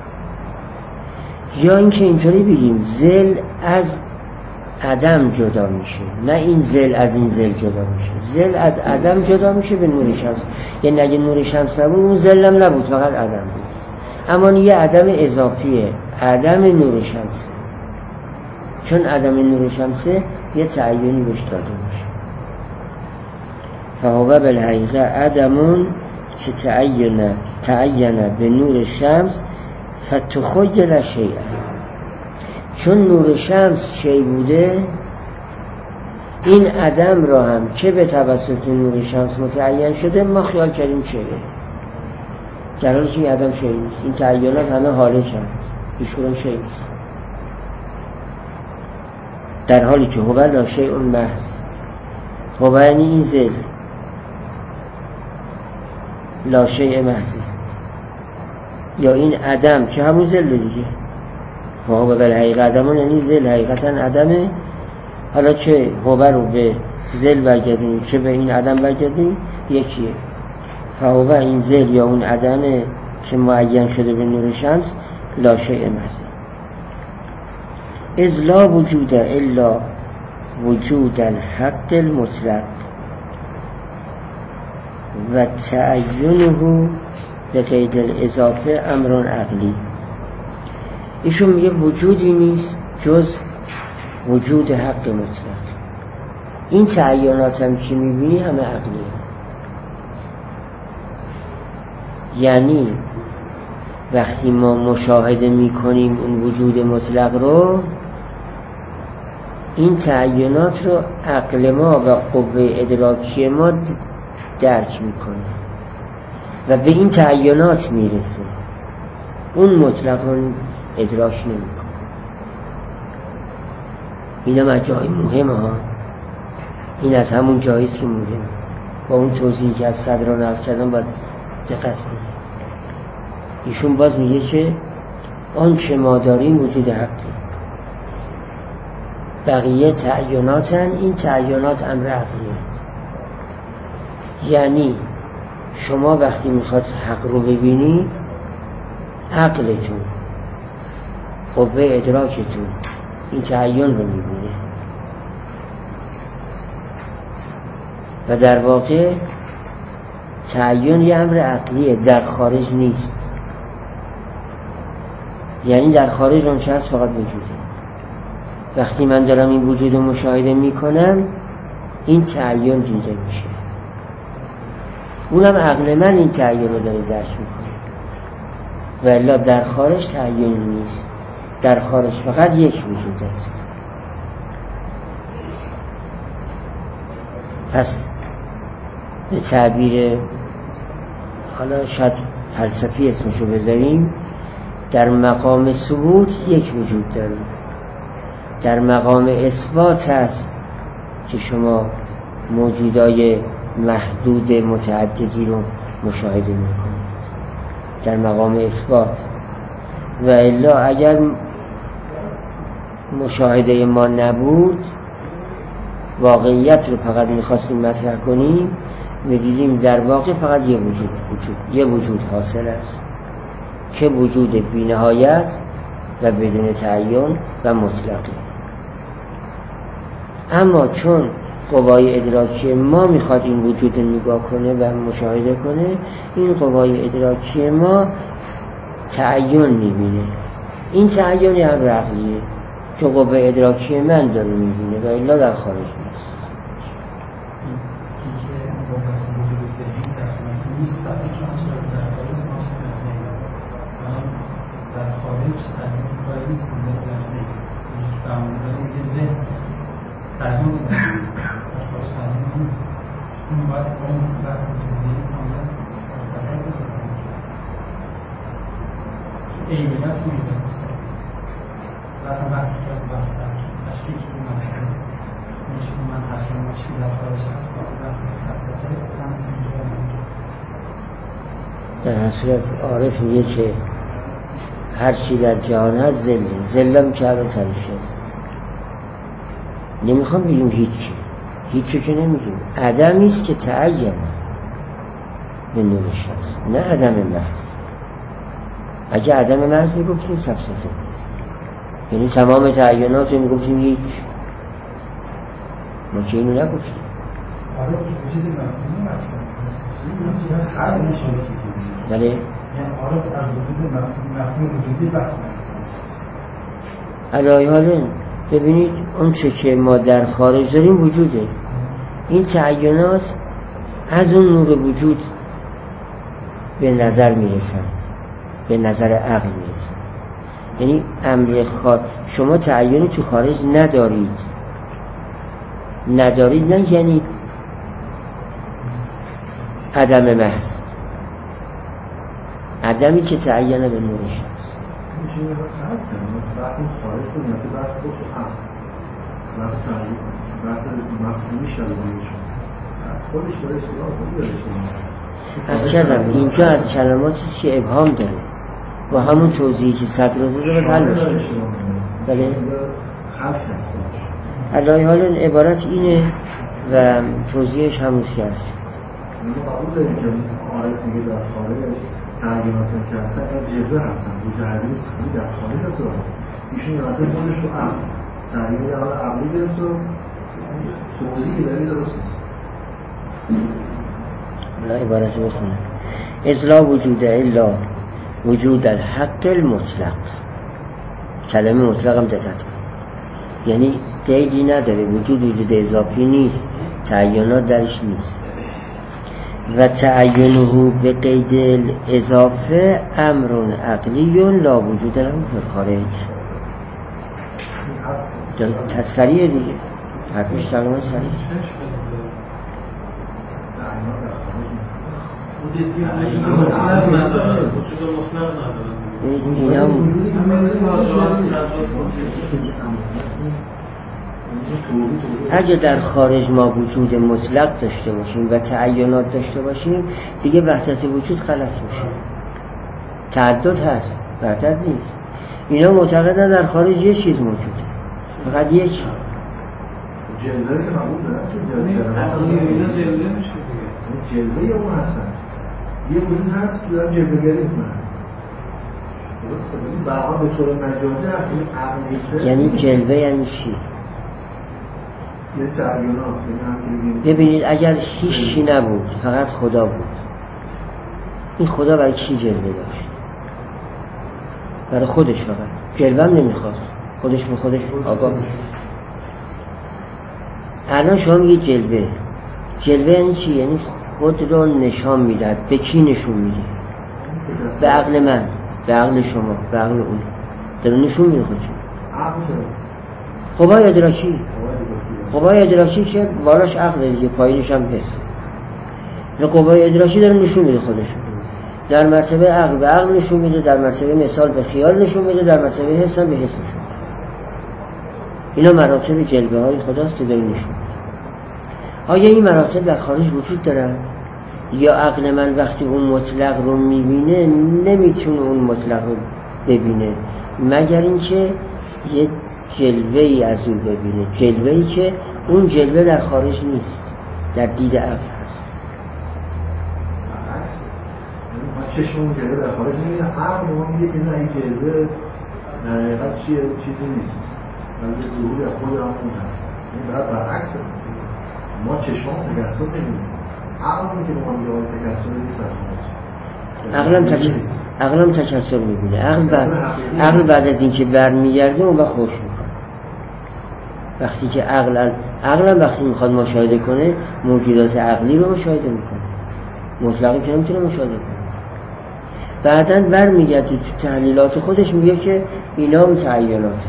Speaker 1: یا اینکه اینطوری بگیم زل از عدم جدا میشه، نه این زل از این زل جدا میشه. زل از عدم جدا میشه به نور شمس. یعنی اگه نور شمس نبود اون زلم نبود، فقط عدم بود. اما یه عدم اضافیه، عدم نور شمسه. چون عدم نور شمسه یه تعیینی بهش داده میشه. فهو بالحقیقه عدمون که تعین به نور شمس فتخیل شیئا. چون نور شمس شیء بوده، این عدم را هم که به توسط نور شمس متعین شده ما خیال کردیم شیء، در حالی که این عدم شیء نیست. این تعینات همه حاله شد، هیچ کدوم شیء نیست، در حالی که هو لا شیء محض. هو یعنی این زل لا شیء محض، یا این عدم که همون زل دیگه. فهو بالحقیقه عدمون یعنی زل حقیقتا عدمه. حالا چه هو رو به زل برگردیم چه به این عدم برگردیم یکیه. فهو این زل یا اون عدمه که معین شده به نور شمس لا شیء محض. اذ لا وجود الا وجود الحق المطلق و تعینه به قید الاضافه امر عقلی. ایشون میگه وجودی نیست جز وجود حق مطلق. این تعینات هم که میبینی همه عقلیه. یعنی وقتی ما مشاهده میکنیم اون وجود مطلق رو، این تعینات رو عقل ما و قوه ادراکی ما درک میکنه و به این تعینات میرسه، اون مطلق رو ادراک نمیکنه. این هم از جای مهمه ها. این از همون جاییست که مهمه. با اون توضیحی که از صدر نقل کردم باید دقت کنیم. ایشون باز میگه که آنچه ما داریم وجود حقی، بقیه تعیناتن. این تعینات امر عقلیه. یعنی شما وقتی میخواد حق رو ببینید، عقلتون قوه ادراکتون این تعین رو میبینه و در واقع تعین یه امر عقلیه، در خارج نیست. یعنی در خارج اون چه هست فقط وجوده. وقتی من دارم این وجود رو مشاهده میکنم، این تعین دیده میشه، اونم عقل من این تعین رو داره درک میکنه، و الا در خارج تعین نیست. در خارج فقط یک وجود است. پس به تعبیر حالا شاید فلسفی اسمشو بذاریم، در مقام ثبوت یک وجود داره، در مقام اثبات هست که شما موجودای محدود متعددی رو مشاهده میکنید در مقام اثبات. و الا اگر مشاهده ما نبود، واقعیت رو فقط میخواستیم مطرح کنیم، میدیدیم در واقع فقط یه وجود حاصل است که وجود بی‌نهایت و بدون تعین و مطلقی. اما چون قوای ادراکی ما میخواد این وجود رو نگاه کنه و مشاهده کنه، این قوای ادراکی ما تعین میبینه. این تعین یه امر عقلیه که قوه ادراکی من داره میبینه و الا در خارج نیست. در حسرت عارف میگه که هر چی در جهان هست زلم که الان تعریف شد. نمیخوام بگیم هیچی که نمیگیم، عدمیست که تعین به نور شمس، نه عدم محض. اگه عدم محض میگفتیم سفسطه، یعنی تمام تعینات رو میگفتیم هیچ. ما که اینو نگفتیم. بله؟ یعنی عارف از وجود مفهوم وجودی بحث نکنه. علایه حالا ببینید اون چه که ما در خارج داریم وجوده. این تعینات از اون نور وجود به نظر میرسند، به نظر عقل میرسند. یعنی امر شما تعینی تو خارج ندارید نه یعنی عدم محض، عدمی که تعین به نور شمس.
Speaker 2: میشه بحث خارج کنیم که بحث تو بحث تعین بحث مفهومی شلوانی خودش برای اشتباه
Speaker 1: از چرم اینجا از کلماتی که ابهام داره با همون توضیحی که صدر رو داره حل میشه. بله علایه حال عبارت اینه و توضیحش همونش که هست.
Speaker 2: قبول داریم که عارف میگه در خارج تعینات که هستن جبه هستن وجود حقیقی سخنی در خارج هست. ایشون یه مثلا خودش رو عقل تعیین حال عقلی گرفت و توضیحی داری درست نیست.
Speaker 1: بلا عبارت رو بخونم. اذ وجود الا وجود الحق المطلق. کلمه مطلق هم دقت کن، یعنی قیدی نداره، وجود اضافی نیست، تعینات درش نیست. و تعینه به قید الاضافه امر عقلی لا وجود له فی الخارج. سریع دیگه حرفش تقریبا سریع. اگه در خارج ما وجود مطلق داشته باشیم و تعینات داشته باشیم دیگه وحدت وجود غلط میشه. تعدد هست، وحدت نیست. اینا معتقدن در خارج یه چیز موجوده، فقط یک
Speaker 2: جلوه که قبول دارن که جلوه اون هستن یه وجود هست که دارن جلوه گری میکنن. درسته؟ ببین برها به طور مجازی هست.
Speaker 1: یعنی جلوه یعنی چی؟
Speaker 2: یه تعیینات.
Speaker 1: ببینید اگر هیچی نبود فقط خدا بود، این خدا برای چی جلوه داشت؟ برای خودش فقط. جلوه هم نمیخواست، خودش به خودش آگاه بود. الان شما میگید جلوه یعنی چی؟ یعنی خود رو نشان میداد. به کی نشون میده؟ به عقل من، به عقل شما، به عقل اون. داره نشون میده خودشون.
Speaker 2: عقل
Speaker 1: قوای ادراکی، قوای ادراکی که بالاش عقل دیگه، پایینش هم حس. این قوای ادراکی داره نشون میده خودشون. در مرتبه عقل به عقل نشون میده، در مرتبه مثال به خیال نشون میده، در مرتبه حس هم به حس نشون میده. اینا مراتب جلوه های خداست که داره نشون میده. آیا این مراتب در خارج وجود دارن؟ یا عقل من وقتی اون مطلق رو میبینه نمیتونه اون مطلق رو ببینه مگر اینکه یه جلوه ای از اون ببینه، جلوه ای که اون جلوه در خارج نیست، در دید عقل هست.
Speaker 2: عکس چشم اون جلوه در خارج میبینه، عقل ما میگه که نه این جلوه در حقیقت چیزی نیست، ولی ظهور از خود همون هست. این باید برعکس ما چشم هم تکسر ببینیم، عقل میگه ما میگه آقای تکسر نیست.
Speaker 1: عقلم تکسر میبینه. عقل بعد از اینکه برمیگرده اون وقت خوش میکنه. وقتی که عقلم وقتی میخواد مشاهده کنه موجودات عقلی رو مشاهده میکنه، مطلقی که نمیتونه مشاهده کنه. بعداً برمیگرده تو تحلیلات خودش میگه که اینا متعینات.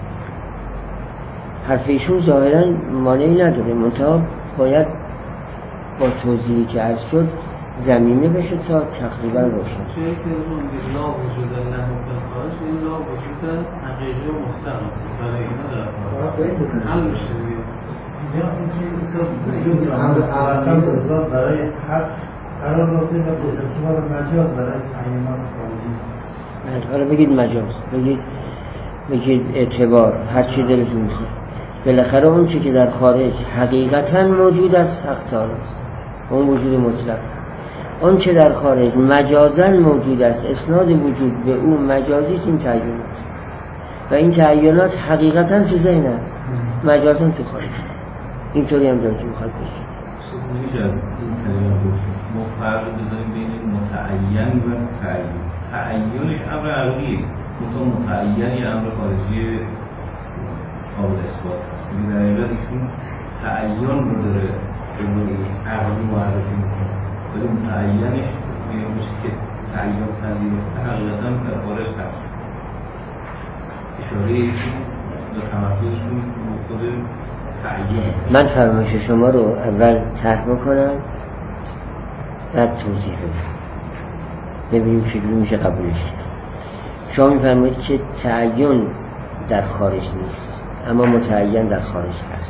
Speaker 1: حرف ایشون ظاهراً مانعی نداره، منتها باید با توضیحی که عرض شد زمینه بشه تا تقریبا روشن.
Speaker 3: چه که اون لا وجود الله ممکن خارج، این لا وجود حقیقی و مختلف برای اینا در حل میشه دیگه. یا اینکه وجود امر اصلا برای حق قرار داده و اعتبار مجاز برای تعیینات خارجی.
Speaker 1: حالا بگید مجاز، بگید اعتبار، هر چی دلتون میخواد. بالاخره اون چی که در خارج حقیقتا موجود است حق تعالی است، اون وجود مطلق. اون چه در خارج مجازاً موجود است، اسناد وجود به اون مجازی است، این تعیینات. و این تعیینات حقیقتاً تو ذهنه، مجازاً تو خارج. اینطوری هم داره که میخواد بشید.
Speaker 4: نمیشه از این کلمه ما فرق بزنیم بین متعین و تعیین. تعیینش امر عقلیه، متعین یه امر خارجی قابل اثبات هست. در حقیقت ایشون تعیین رو داره به نوعی عقلی معرفی میکنه، ولی متعینش میشه که تعیین پذیرفته حقیقتا در خارج هست. اشاره ایشون به تمرکزشون خود تعیین.
Speaker 1: من فرمایش شما رو اول طرح بکنم بعد توضیح بدم ببینیم چجوری میشه قبولش کرد. شما میفرمایید که تعیین در خارج نیست اما متعین در خارج هست.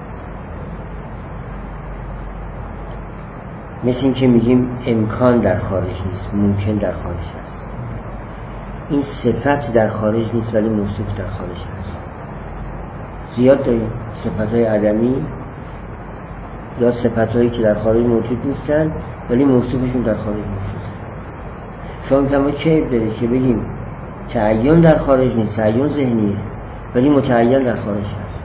Speaker 1: مثل این که میگیم امکان در خارج نیست، ممکن در خارج هست. این صفت در خارج نیست ولی موصوف در خارج هست. زیاد داریم صفت‌های عدمی یا صفت‌هایی که در خارج موجود نیستن ولی موصوفشون در خارج موجود. شما می‌فرمایید چه عیب داره که بگیم تعیین در خارج نیست، تعیین ذهنیه ولی متعین در خارج هست.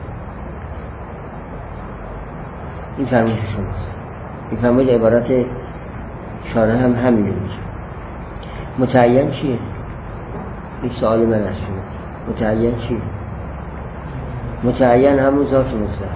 Speaker 1: این فرمایش شماست. این فرمایش عبارت شارح هم همینه میگه. متعین چیه؟ این سوال من از شما. متعین چیه؟ متعین همون ذات مطلق،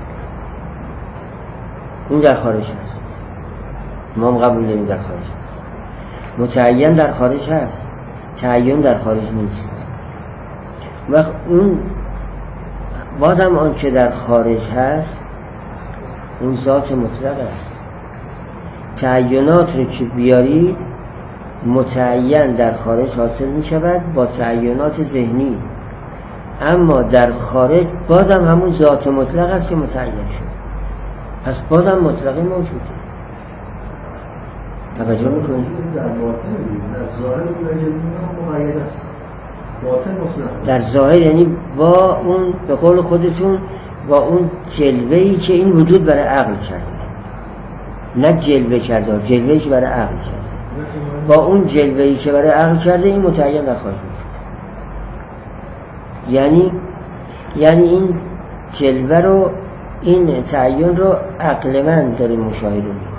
Speaker 1: اون در خارج هست. ما هم قبول داریم در خارج هست. متعین در خارج هست، تعیین در خارج نیست. وقت اون بازم آن که در خارج هست اون ذات مطلق است. تعیینات رو که بیارید متعین در خارج حاصل می شود با تعیینات ذهنی، اما در خارج بازم همون ذات مطلق است که متعین شد. پس بازم مطلقی موجوده. توجه میکنید؟
Speaker 2: در باطن در ظاهر مقید است، باطن مطلق.
Speaker 1: در ظاهر یعنی با اون به قول خودتون با اون جلوه‌ای که این وجود برای عقل کرده، نه جلوه کرده، جلوه‌ای که برای عقل کرده، با اون جلوه‌ای که برای عقل کرده این متعین در خارج میشه. یعنی این جلوه رو، این تعین رو عقل من داره مشاهده میکنه.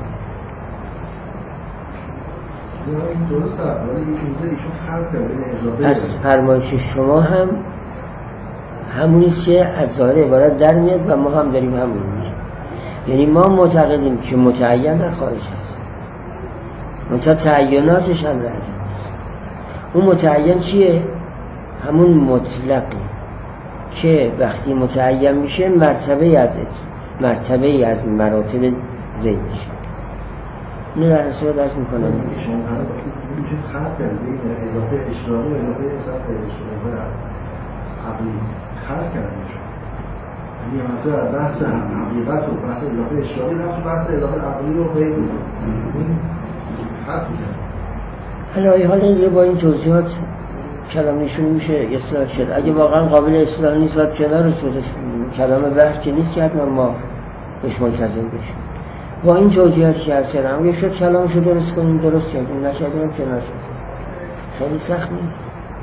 Speaker 2: این درست است، ولی اینجا ایشون خلق کرده.
Speaker 1: از فرمایش شما هم همونیست که از ظاهر عبارت در میاد و ما هم داریم همون میگیم. یعنی ما معتقدیم که متعین در خارج هست، منتها تعییناتش هم رد نیست. اون متعین چیه؟ همون مطلقی که وقتی متعین میشه مرتبه از مراتب زید میشه. اینو در اصلا درست میکنم.
Speaker 2: شما میشه خلق کرد بین اضافه اشراقی و اضافه اشراقی عقلی خلق کردش. یعنی مثلا بحث حقیقت و بحث اضافه اشراقی بحث اضافه عقلی رو غیر این خلق کرد.
Speaker 1: حالا یه با این توضیحات کلامشون میشه اصلاح شد. اگه واقعا قابل اصلاح نیست باید کنار کلام بحث که نیست که حتما ما بهش ملتزم بشیم. با این توضیحاتی که از کردم یه شد کلامشو درست کنیم درست کردیم، نکردیم کنار شد. خیلی سخت نیست.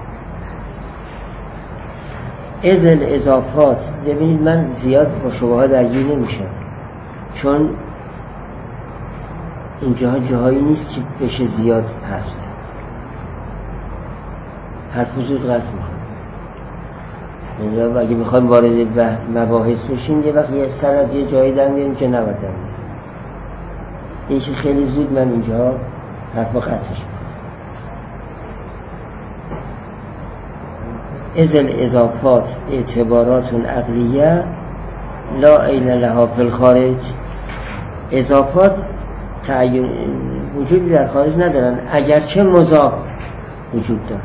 Speaker 1: ازل اضافات ببینید من زیاد با شبهات درگیر نمیشم چون اینجاها جاهایی نیست که بشه زیاد حرف زد. حرف زود قطع میکنم. اگه بخوایم وارد مباحث بشیم یه وقت یه سرد یه جایی دارم بیاریم که نباید دارم اینش خیلی زود من اینجا حرف قطعش میکنم. ازل اضافات اعتبارات عقلیه لا عین لها فی الخارج. اضافات تعین وجودی در خارج ندارن اگرچه مضاف وجود دارن،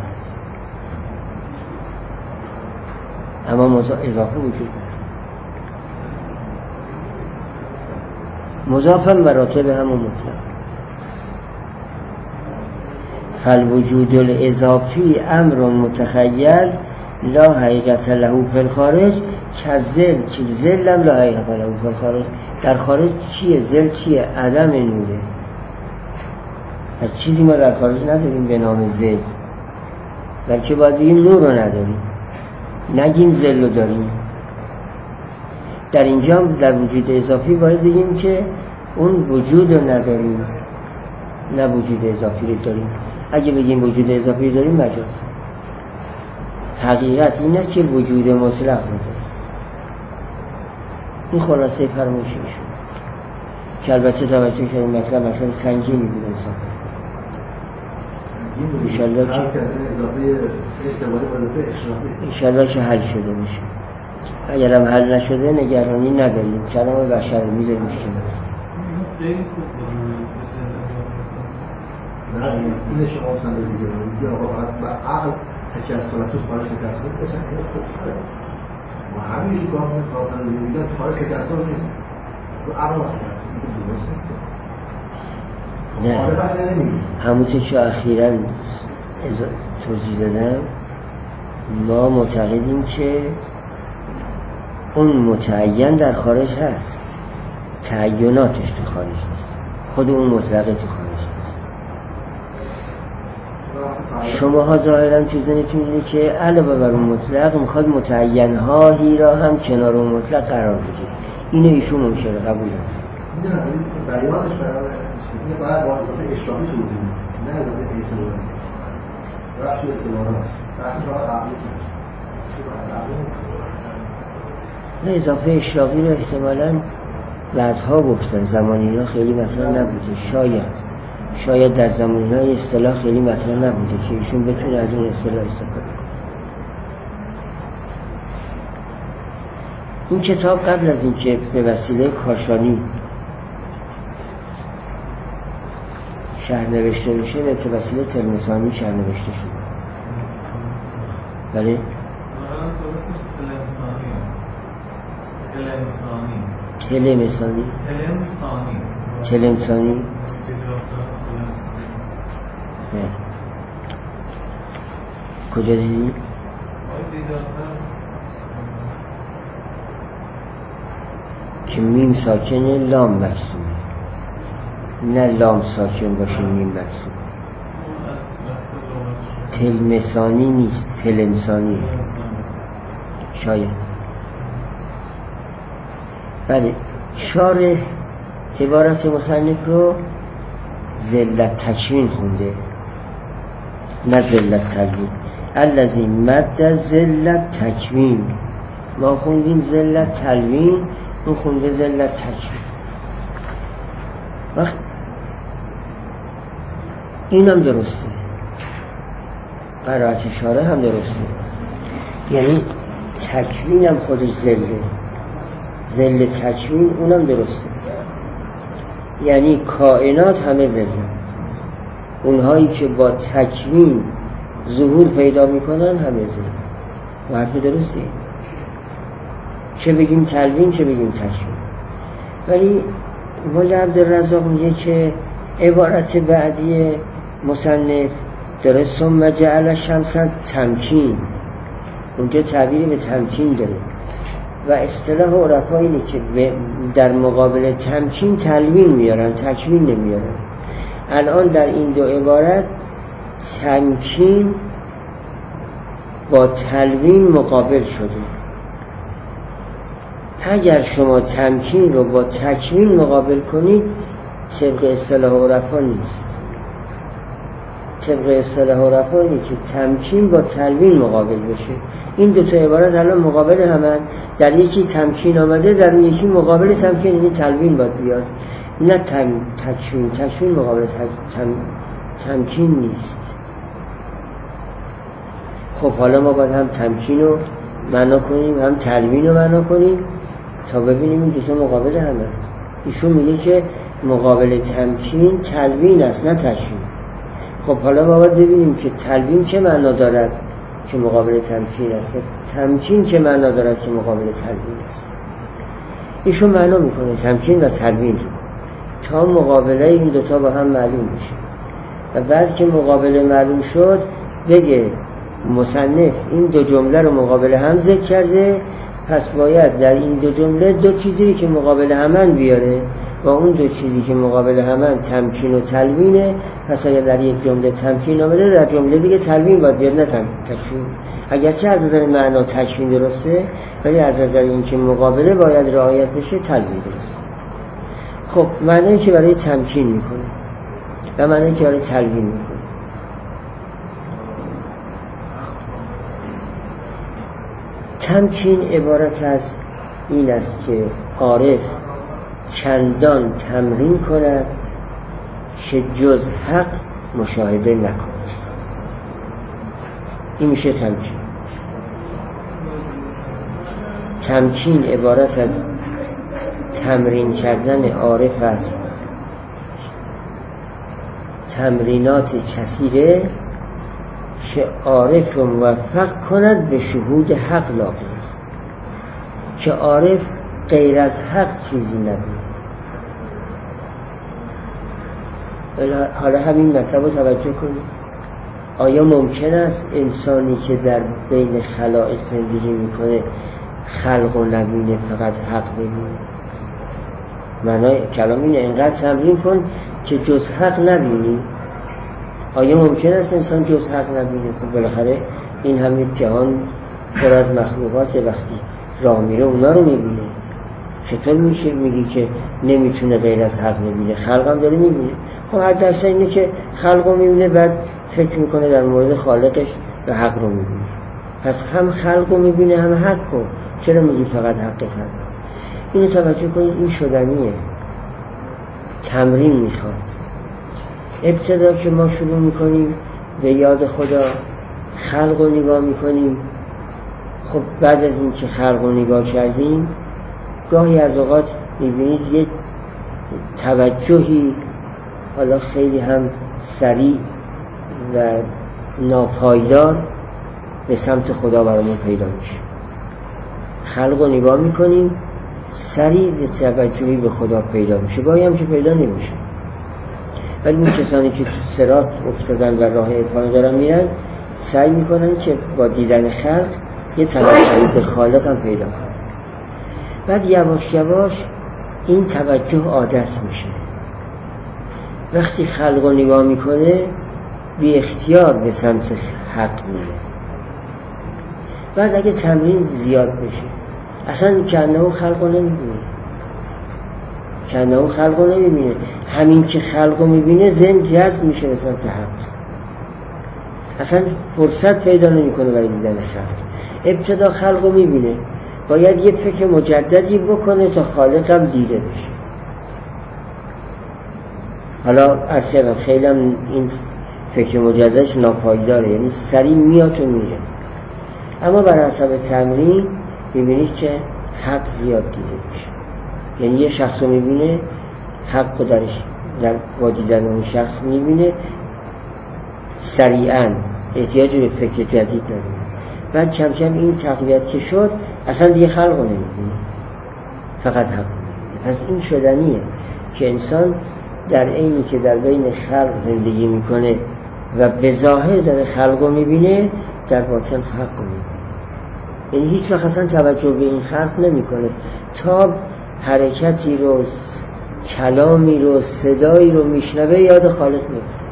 Speaker 1: اما اضافه وجود دارن. مضاف هم مراتب همون مطلق. فالوجود الاضافی امر متخیل لا حقیقت له فی الخارج کذل که ذل هم لا حقیقت له فی الخارج. در خارج چیه؟ ذل چیه؟ عدم نوره. از چیزی ما در خارج نداریم به نام ذل، بلکه باید بگیم نور رو نداریم، نگیم ذل رو داریم. در اینجا در وجود اضافی باید بگیم که اون وجود رو نداریم نه وجود اضافی رو داریم. اگه بگیم وجود اضافی رو داریم مجاز. حقیقت این است که وجود مطلق رو داریم. این خلاصه فرمایششون که البته توجه کنیم مطلب سنگینی بود انصافا. انشالله که حل شده میشه. اگر هم حل نشده نگرانی نداریم، کلام بشر رو میذاریم کنار.
Speaker 2: نه این شما اصلا دیگه میگه آقا با عقل تکسر تو خارج تکسر بچن این خوب فرق ما همین که گاه میخواد میگه خارج تکسر نیست تو عقل تکسر
Speaker 1: نه همون که اخیراً توضیح دادم ما معتقدیم که اون متعین در خارج هست، تعیناتش تو خارج نیست، خود اون مطلقه تو خارج هست. شماها ظاهراً تو ذهنتون اینه که علاوه بر اون مطلق میخواد متعین‌هایی را هم کنار اون مطلق قرار بده. اینو ایشون ممکنه قبول
Speaker 2: کنه. بیانش اینه باید با اضافه اشراقی توضیح میده، نه اضافه اصطلاحی. بخش اصطلاحات بحث فقط عقلی
Speaker 1: نه اضافه اشراقی رو احتمالاً بعدها گفتن، زمانی ها خیلی مطرح نبوده. شاید در زمانی های اصطلاح خیلی مطرح نبوده که ایشون بتونه از اون اصطلاح استفاده کنه. این کتاب قبل از اینکه به وسیله کاشانی شرح نوشته بشه به وسیله تلمسانی شرح نوشته شده. بله؟ تلمسانی کجا دیدی؟ که میم ساکنه لام مرسومه، نه لام ساکن باشه میم مرسوم. تلمسانی نیست، تلمسانی شاید. بله شارح عبارت مصنف رو ذلت تکوین خونده نه ذلت تلوین. الذی مد ذلت تکوین، ما خوندیم ذلت تلوین، اون خونده ذلت تکوین. وقت این هم درسته، قرائت شارح هم درسته، یعنی تکوین هم خودش ذل تکوین اونم درسته، یعنی کائنات همه ذل، اونهایی که با تکوین ظهور پیدا میکنن همه ذل. و حرف درسته، چه بگیم تلوین چه بگیم تکوین. ولی مولا عبدالرزاق میگه که عبارت بعدی مصنف داره ثم جعل الشمس تمکین، اونجا تعبیری به تمکین داره و اصطلاح عرفا اینه که در مقابل تمکین تلوین میارن، تکوین نمیارن. الان در این دو عبارت تمکین با تلوین مقابل شده. اگر شما تمکین رو با تکوین مقابل کنید طبق اصطلاح عرفا نیست. طبق اصطلاح عرفا اینه که تمکین با تلوین مقابل بشه. این دو تا عبارت الان مقابل همن، در یکی تمکین آمده، در یکی مقابل تمکین، یعنی تلوین باید بیاد، نه تکوین مقابل تمکین نیست. خب حالا ما باید هم تمکین رو معنا کنیم هم تلوین رو معنا کنیم تا ببینیم این دو تا مقابل همن. ایشون میگه که مقابل تمکین تلوین است نه تکوین. خب حالا ما باید ببینیم که تلوین چه معنا دارد که مقابل تمکین است، تمکین چه معنا دارد که مقابل تلوین است. ایشون معنا میکنه تمکین و تلوین تا مقابله این دوتا با هم معلوم بشه و بعد که مقابله معلوم شد بگه مصنف این دو جمله رو مقابل هم ذکر کرده، پس باید در این دو جمله دو چیزی که مقابل همن بیاره و اون دو چیزی که مقابل همن تمکین و تلوینه. پس اگر در یک جمله تمکین آمده در جمله دیگه تلوین باید بیاد نه تکوین. اگرچه از نظر معنا تکوین درسته ولی از نظر اینکه مقابله باید رعایت بشه تلوین درسته. خب معنی که برای تمکین میکنه و معنی که برای تلوین میکنه. تمکین عبارت از این است که عارف چندان تمرین کند که جز حق مشاهده نکند. این میشه تمکین. تمکین عبارت از تمرین کردن عارف است، تمرینات کثیره که عارف رو موفق کند به شهود حق لاقی، که عارف غیر از حق چیزی نبید. حالا همین مطلب رو توجه کنید. آیا ممکن است انسانی که در بین خلائق زندگی میکنه خلق و نبینه فقط حق ببینه؟ معنای کلام اینه اینقدر تمرین کن که جز حق نبینی. آیا ممکن است انسان جز حق نبینه؟ خب بالاخره این همه جهان پر از مخلوقات وقتی راه میره اونا رو میبینه. چطور میشه میگی که نمیتونه غیر از حق ببینه؟ خلق هم داره میبینه. خب حد درصد اینه که خلق رو میبینه بعد فکر میکنه در مورد خالقش و حق رو میبینه. پس هم خلق رو میبینه هم حق رو. چرا میگی فقط حق تن؟ اینو توجه کنید، این شدنیه، تمرین میخواد. ابتدا که ما شروع میکنیم به یاد خدا خلق رو نگاه میکنیم، خب بعد از این که خلق رو نگاه کردیم گاهی از اوقات میبینید یه توجهی حالا خیلی هم سریع و ناپایدار به سمت خدا برامون پیدا میشه. خلق رو نگاه میکنیم سریع به توجهی به خدا پیدا میشه، گاهی هم که پیدا نمیشه. ولی اون کسانی که تو صراط افتادن و راه عرفان دارن میرن سعی میکنن که با دیدن خلق یه توجهی به خالق هم پیدا کنن. بعد یواش یواش این توجه عادت میشه. وقتی خلق رو نگاه میکنه بی اختیار به سمت حق میره. بعد اگه تمرین زیاد بشه اصلا کنه خلق رو نمیبینه، کنه خلق رو نمیبینه. همین که خلق رو میبینه ذهن جذب میشه به سمت حق، اصلا فرصت پیدا نمیکنه برای دیدن خلق. ابتدا خلق رو میبینه باید یه فکر مجددی بکنه تا خالق هم دیده بشه. حالا اصلا خیلی هم این فکر مجددش ناپایداره، یعنی سریع میاد و میره. اما بر حسب تمرین میبینید که حق زیاد دیده میشه. یعنی یه شخص رو میبینه حق رو با دیدن اون شخص میبینه، سریعا احتیاج به فکر جدید نداره. بعد کم کم این تقویت که شد اصلا دیگه خلق رو نمیبینه، فقط حق رو میبینه. پس این شدنیه که انسان در عینی که در بین خلق زندگی میکنه و به ظاهر داره خلق رو میبینه، در باطن حق رو میبینه. یعنی هیچ وقت اصلا توجه به این خلق نمیکنه تا حرکتی رو، کلامی رو، صدایی رو میشنوه یاد خالق میفته.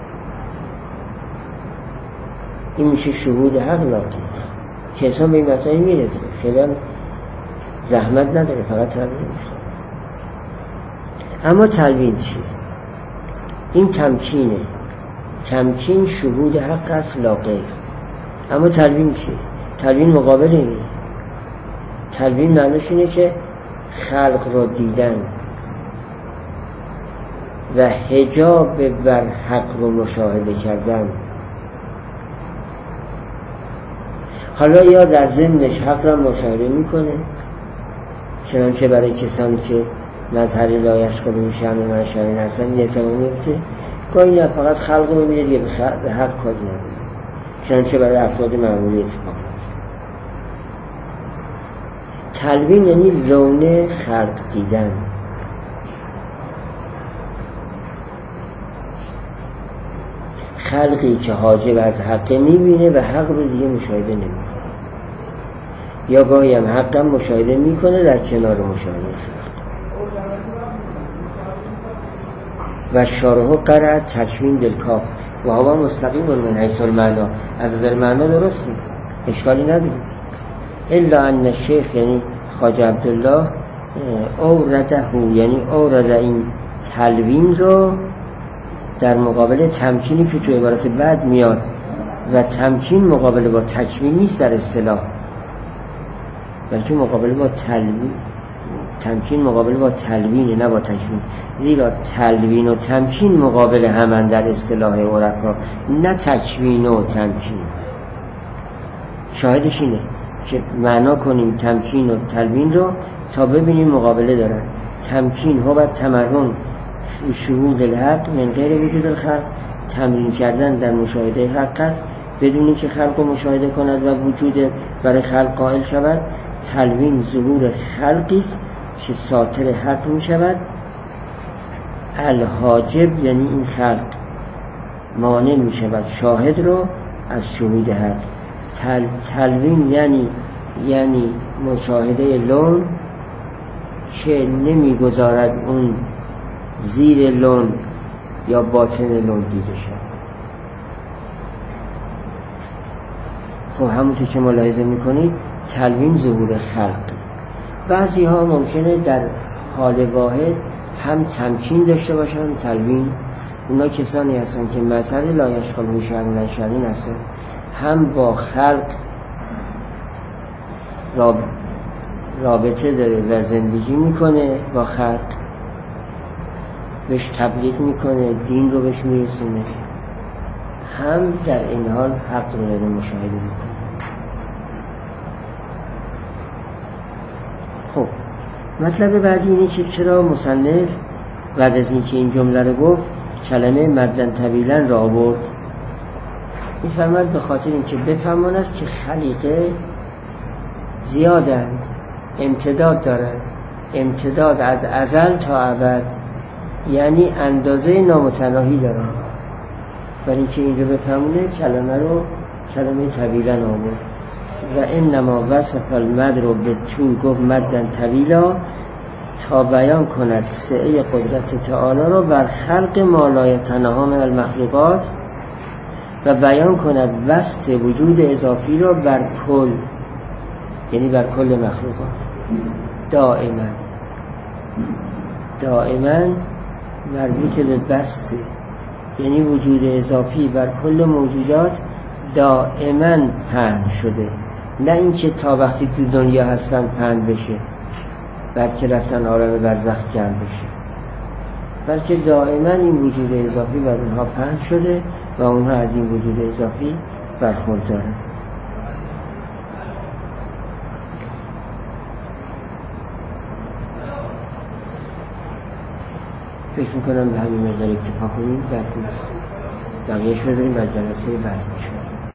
Speaker 1: این میشه شهود حق لاقی که انسان به این مطمئن میرسه، خیلی هم زحمت نداره، فقط تمرین میخواد. اما تلوین چیه؟ این تمکینه. تمکین شهود حق است لاغیر. اما تلوین چیه؟ تلوین مقابل اینه. تلوین معنیش اینه که خلق رو دیدن و حجاب بر حق رو مشاهده کردن. حالا یا در ضمنش حق را مشاهده میکنه، چنانچه برای کسانی که مظهر لا یشغل شأن من شأن هستن این اتفاق میفته. گاهی نه فقط خلق رو میبینه دیگه به حق کاری نداره، چنانچه برای افراد معمولی اتفاق میفته. تلوین یعنی لون خلق دیدن. خلقی که حاجب از حق میبینه و حق رو دیگه مشاهده نمیکنه، یا گاهی هم حق هم مشاهده میکنه در کنار مشاهده خلق. و شارحو قرأ تکمین بالکاف و هوا مستقیم من حیث المعنا. از نظر معنا درسته، اشکالی نداره. الا ان الشیخ یعنی خواجه عبدالله اورده، یعنی اورده این تلوین رو در مقابل تمکینی که تو عبارت بعد میاد و تمکین مقابل با تکمین نیست در اصطلاح، بلکه مقابل با تلوین. تمکین مقابل با تلوینه نه با تکمین، زیرا تلوین و تمکین مقابل همان در اصطلاح عرفا، نه تکمین و تمکین. شاهدش اینه که معنا کنیم تمکین و تلوین رو تا ببینیم مقابله دارن. تمکین هو و تمرن شهود الحق من غیر وجود الخلق، تمرین کردن در مشاهده حق است بدون که خلق رو مشاهده کند و وجود برای خلق قائل شود. تلوین ظهور خلقی است که ساتر حق می شود. الحاجب یعنی این خلق مانع می شود شاهد رو از شهود حق. تلوین یعنی مشاهده لون که نمی گذارد اون زیر لون یا باطن لون دیده شد. خب همونطور که ملاحظه میکنید تلوین ظهور خلق. بعضی ها ممکنه در حال واحد هم تمکین داشته باشن تلوین، اونا کسانی هستن که مظهر لا یشغل شأن شأن هستن، هم با خلق رابطه داره و زندگی میکنه با خلق، بهش تبلیغ میکنه، دین رو بهش میرسونه، هم در این حال حق رو داره مشاهده میکنه. خب مطلب بعدی اینه که چرا مصنف بعد از اینکه این جمله رو گفت کلمه مدن طویلا را آورد. میفرماید به خاطر اینکه بفهماند که خلیقه زیادند، امتداد دارند، امتداد از ازل تا ابد، یعنی اندازه نامتناهی دارن. برای اینکه این رو بفهمونه کلمه طویلا آورد. و انما وصف المد رو به طول گفت مدن طویلا تا بیان کند سعه قدرت تعالی رو بر خلق ما لا یتناهی من المخلوقات و بیان کند وسط وجود اضافی رو بر کل، یعنی بر کل مخلوقات. دائما مربوط به بسته، یعنی وجود اضافی بر کل موجودات دائما پهن شده، نه اینکه تا وقتی تو دنیا هستن پهن بشه بعد که رفتن عالم برزخ جمع بشه، بلکه دائما این وجود اضافی بر اونها پهن شده و اونها از این وجود اضافی برخوردارن. فکر میکنم به همین مقدار اکتفا کنیم، بعد نیست بقیهش بذاریم بعد جلسه بعد میشه.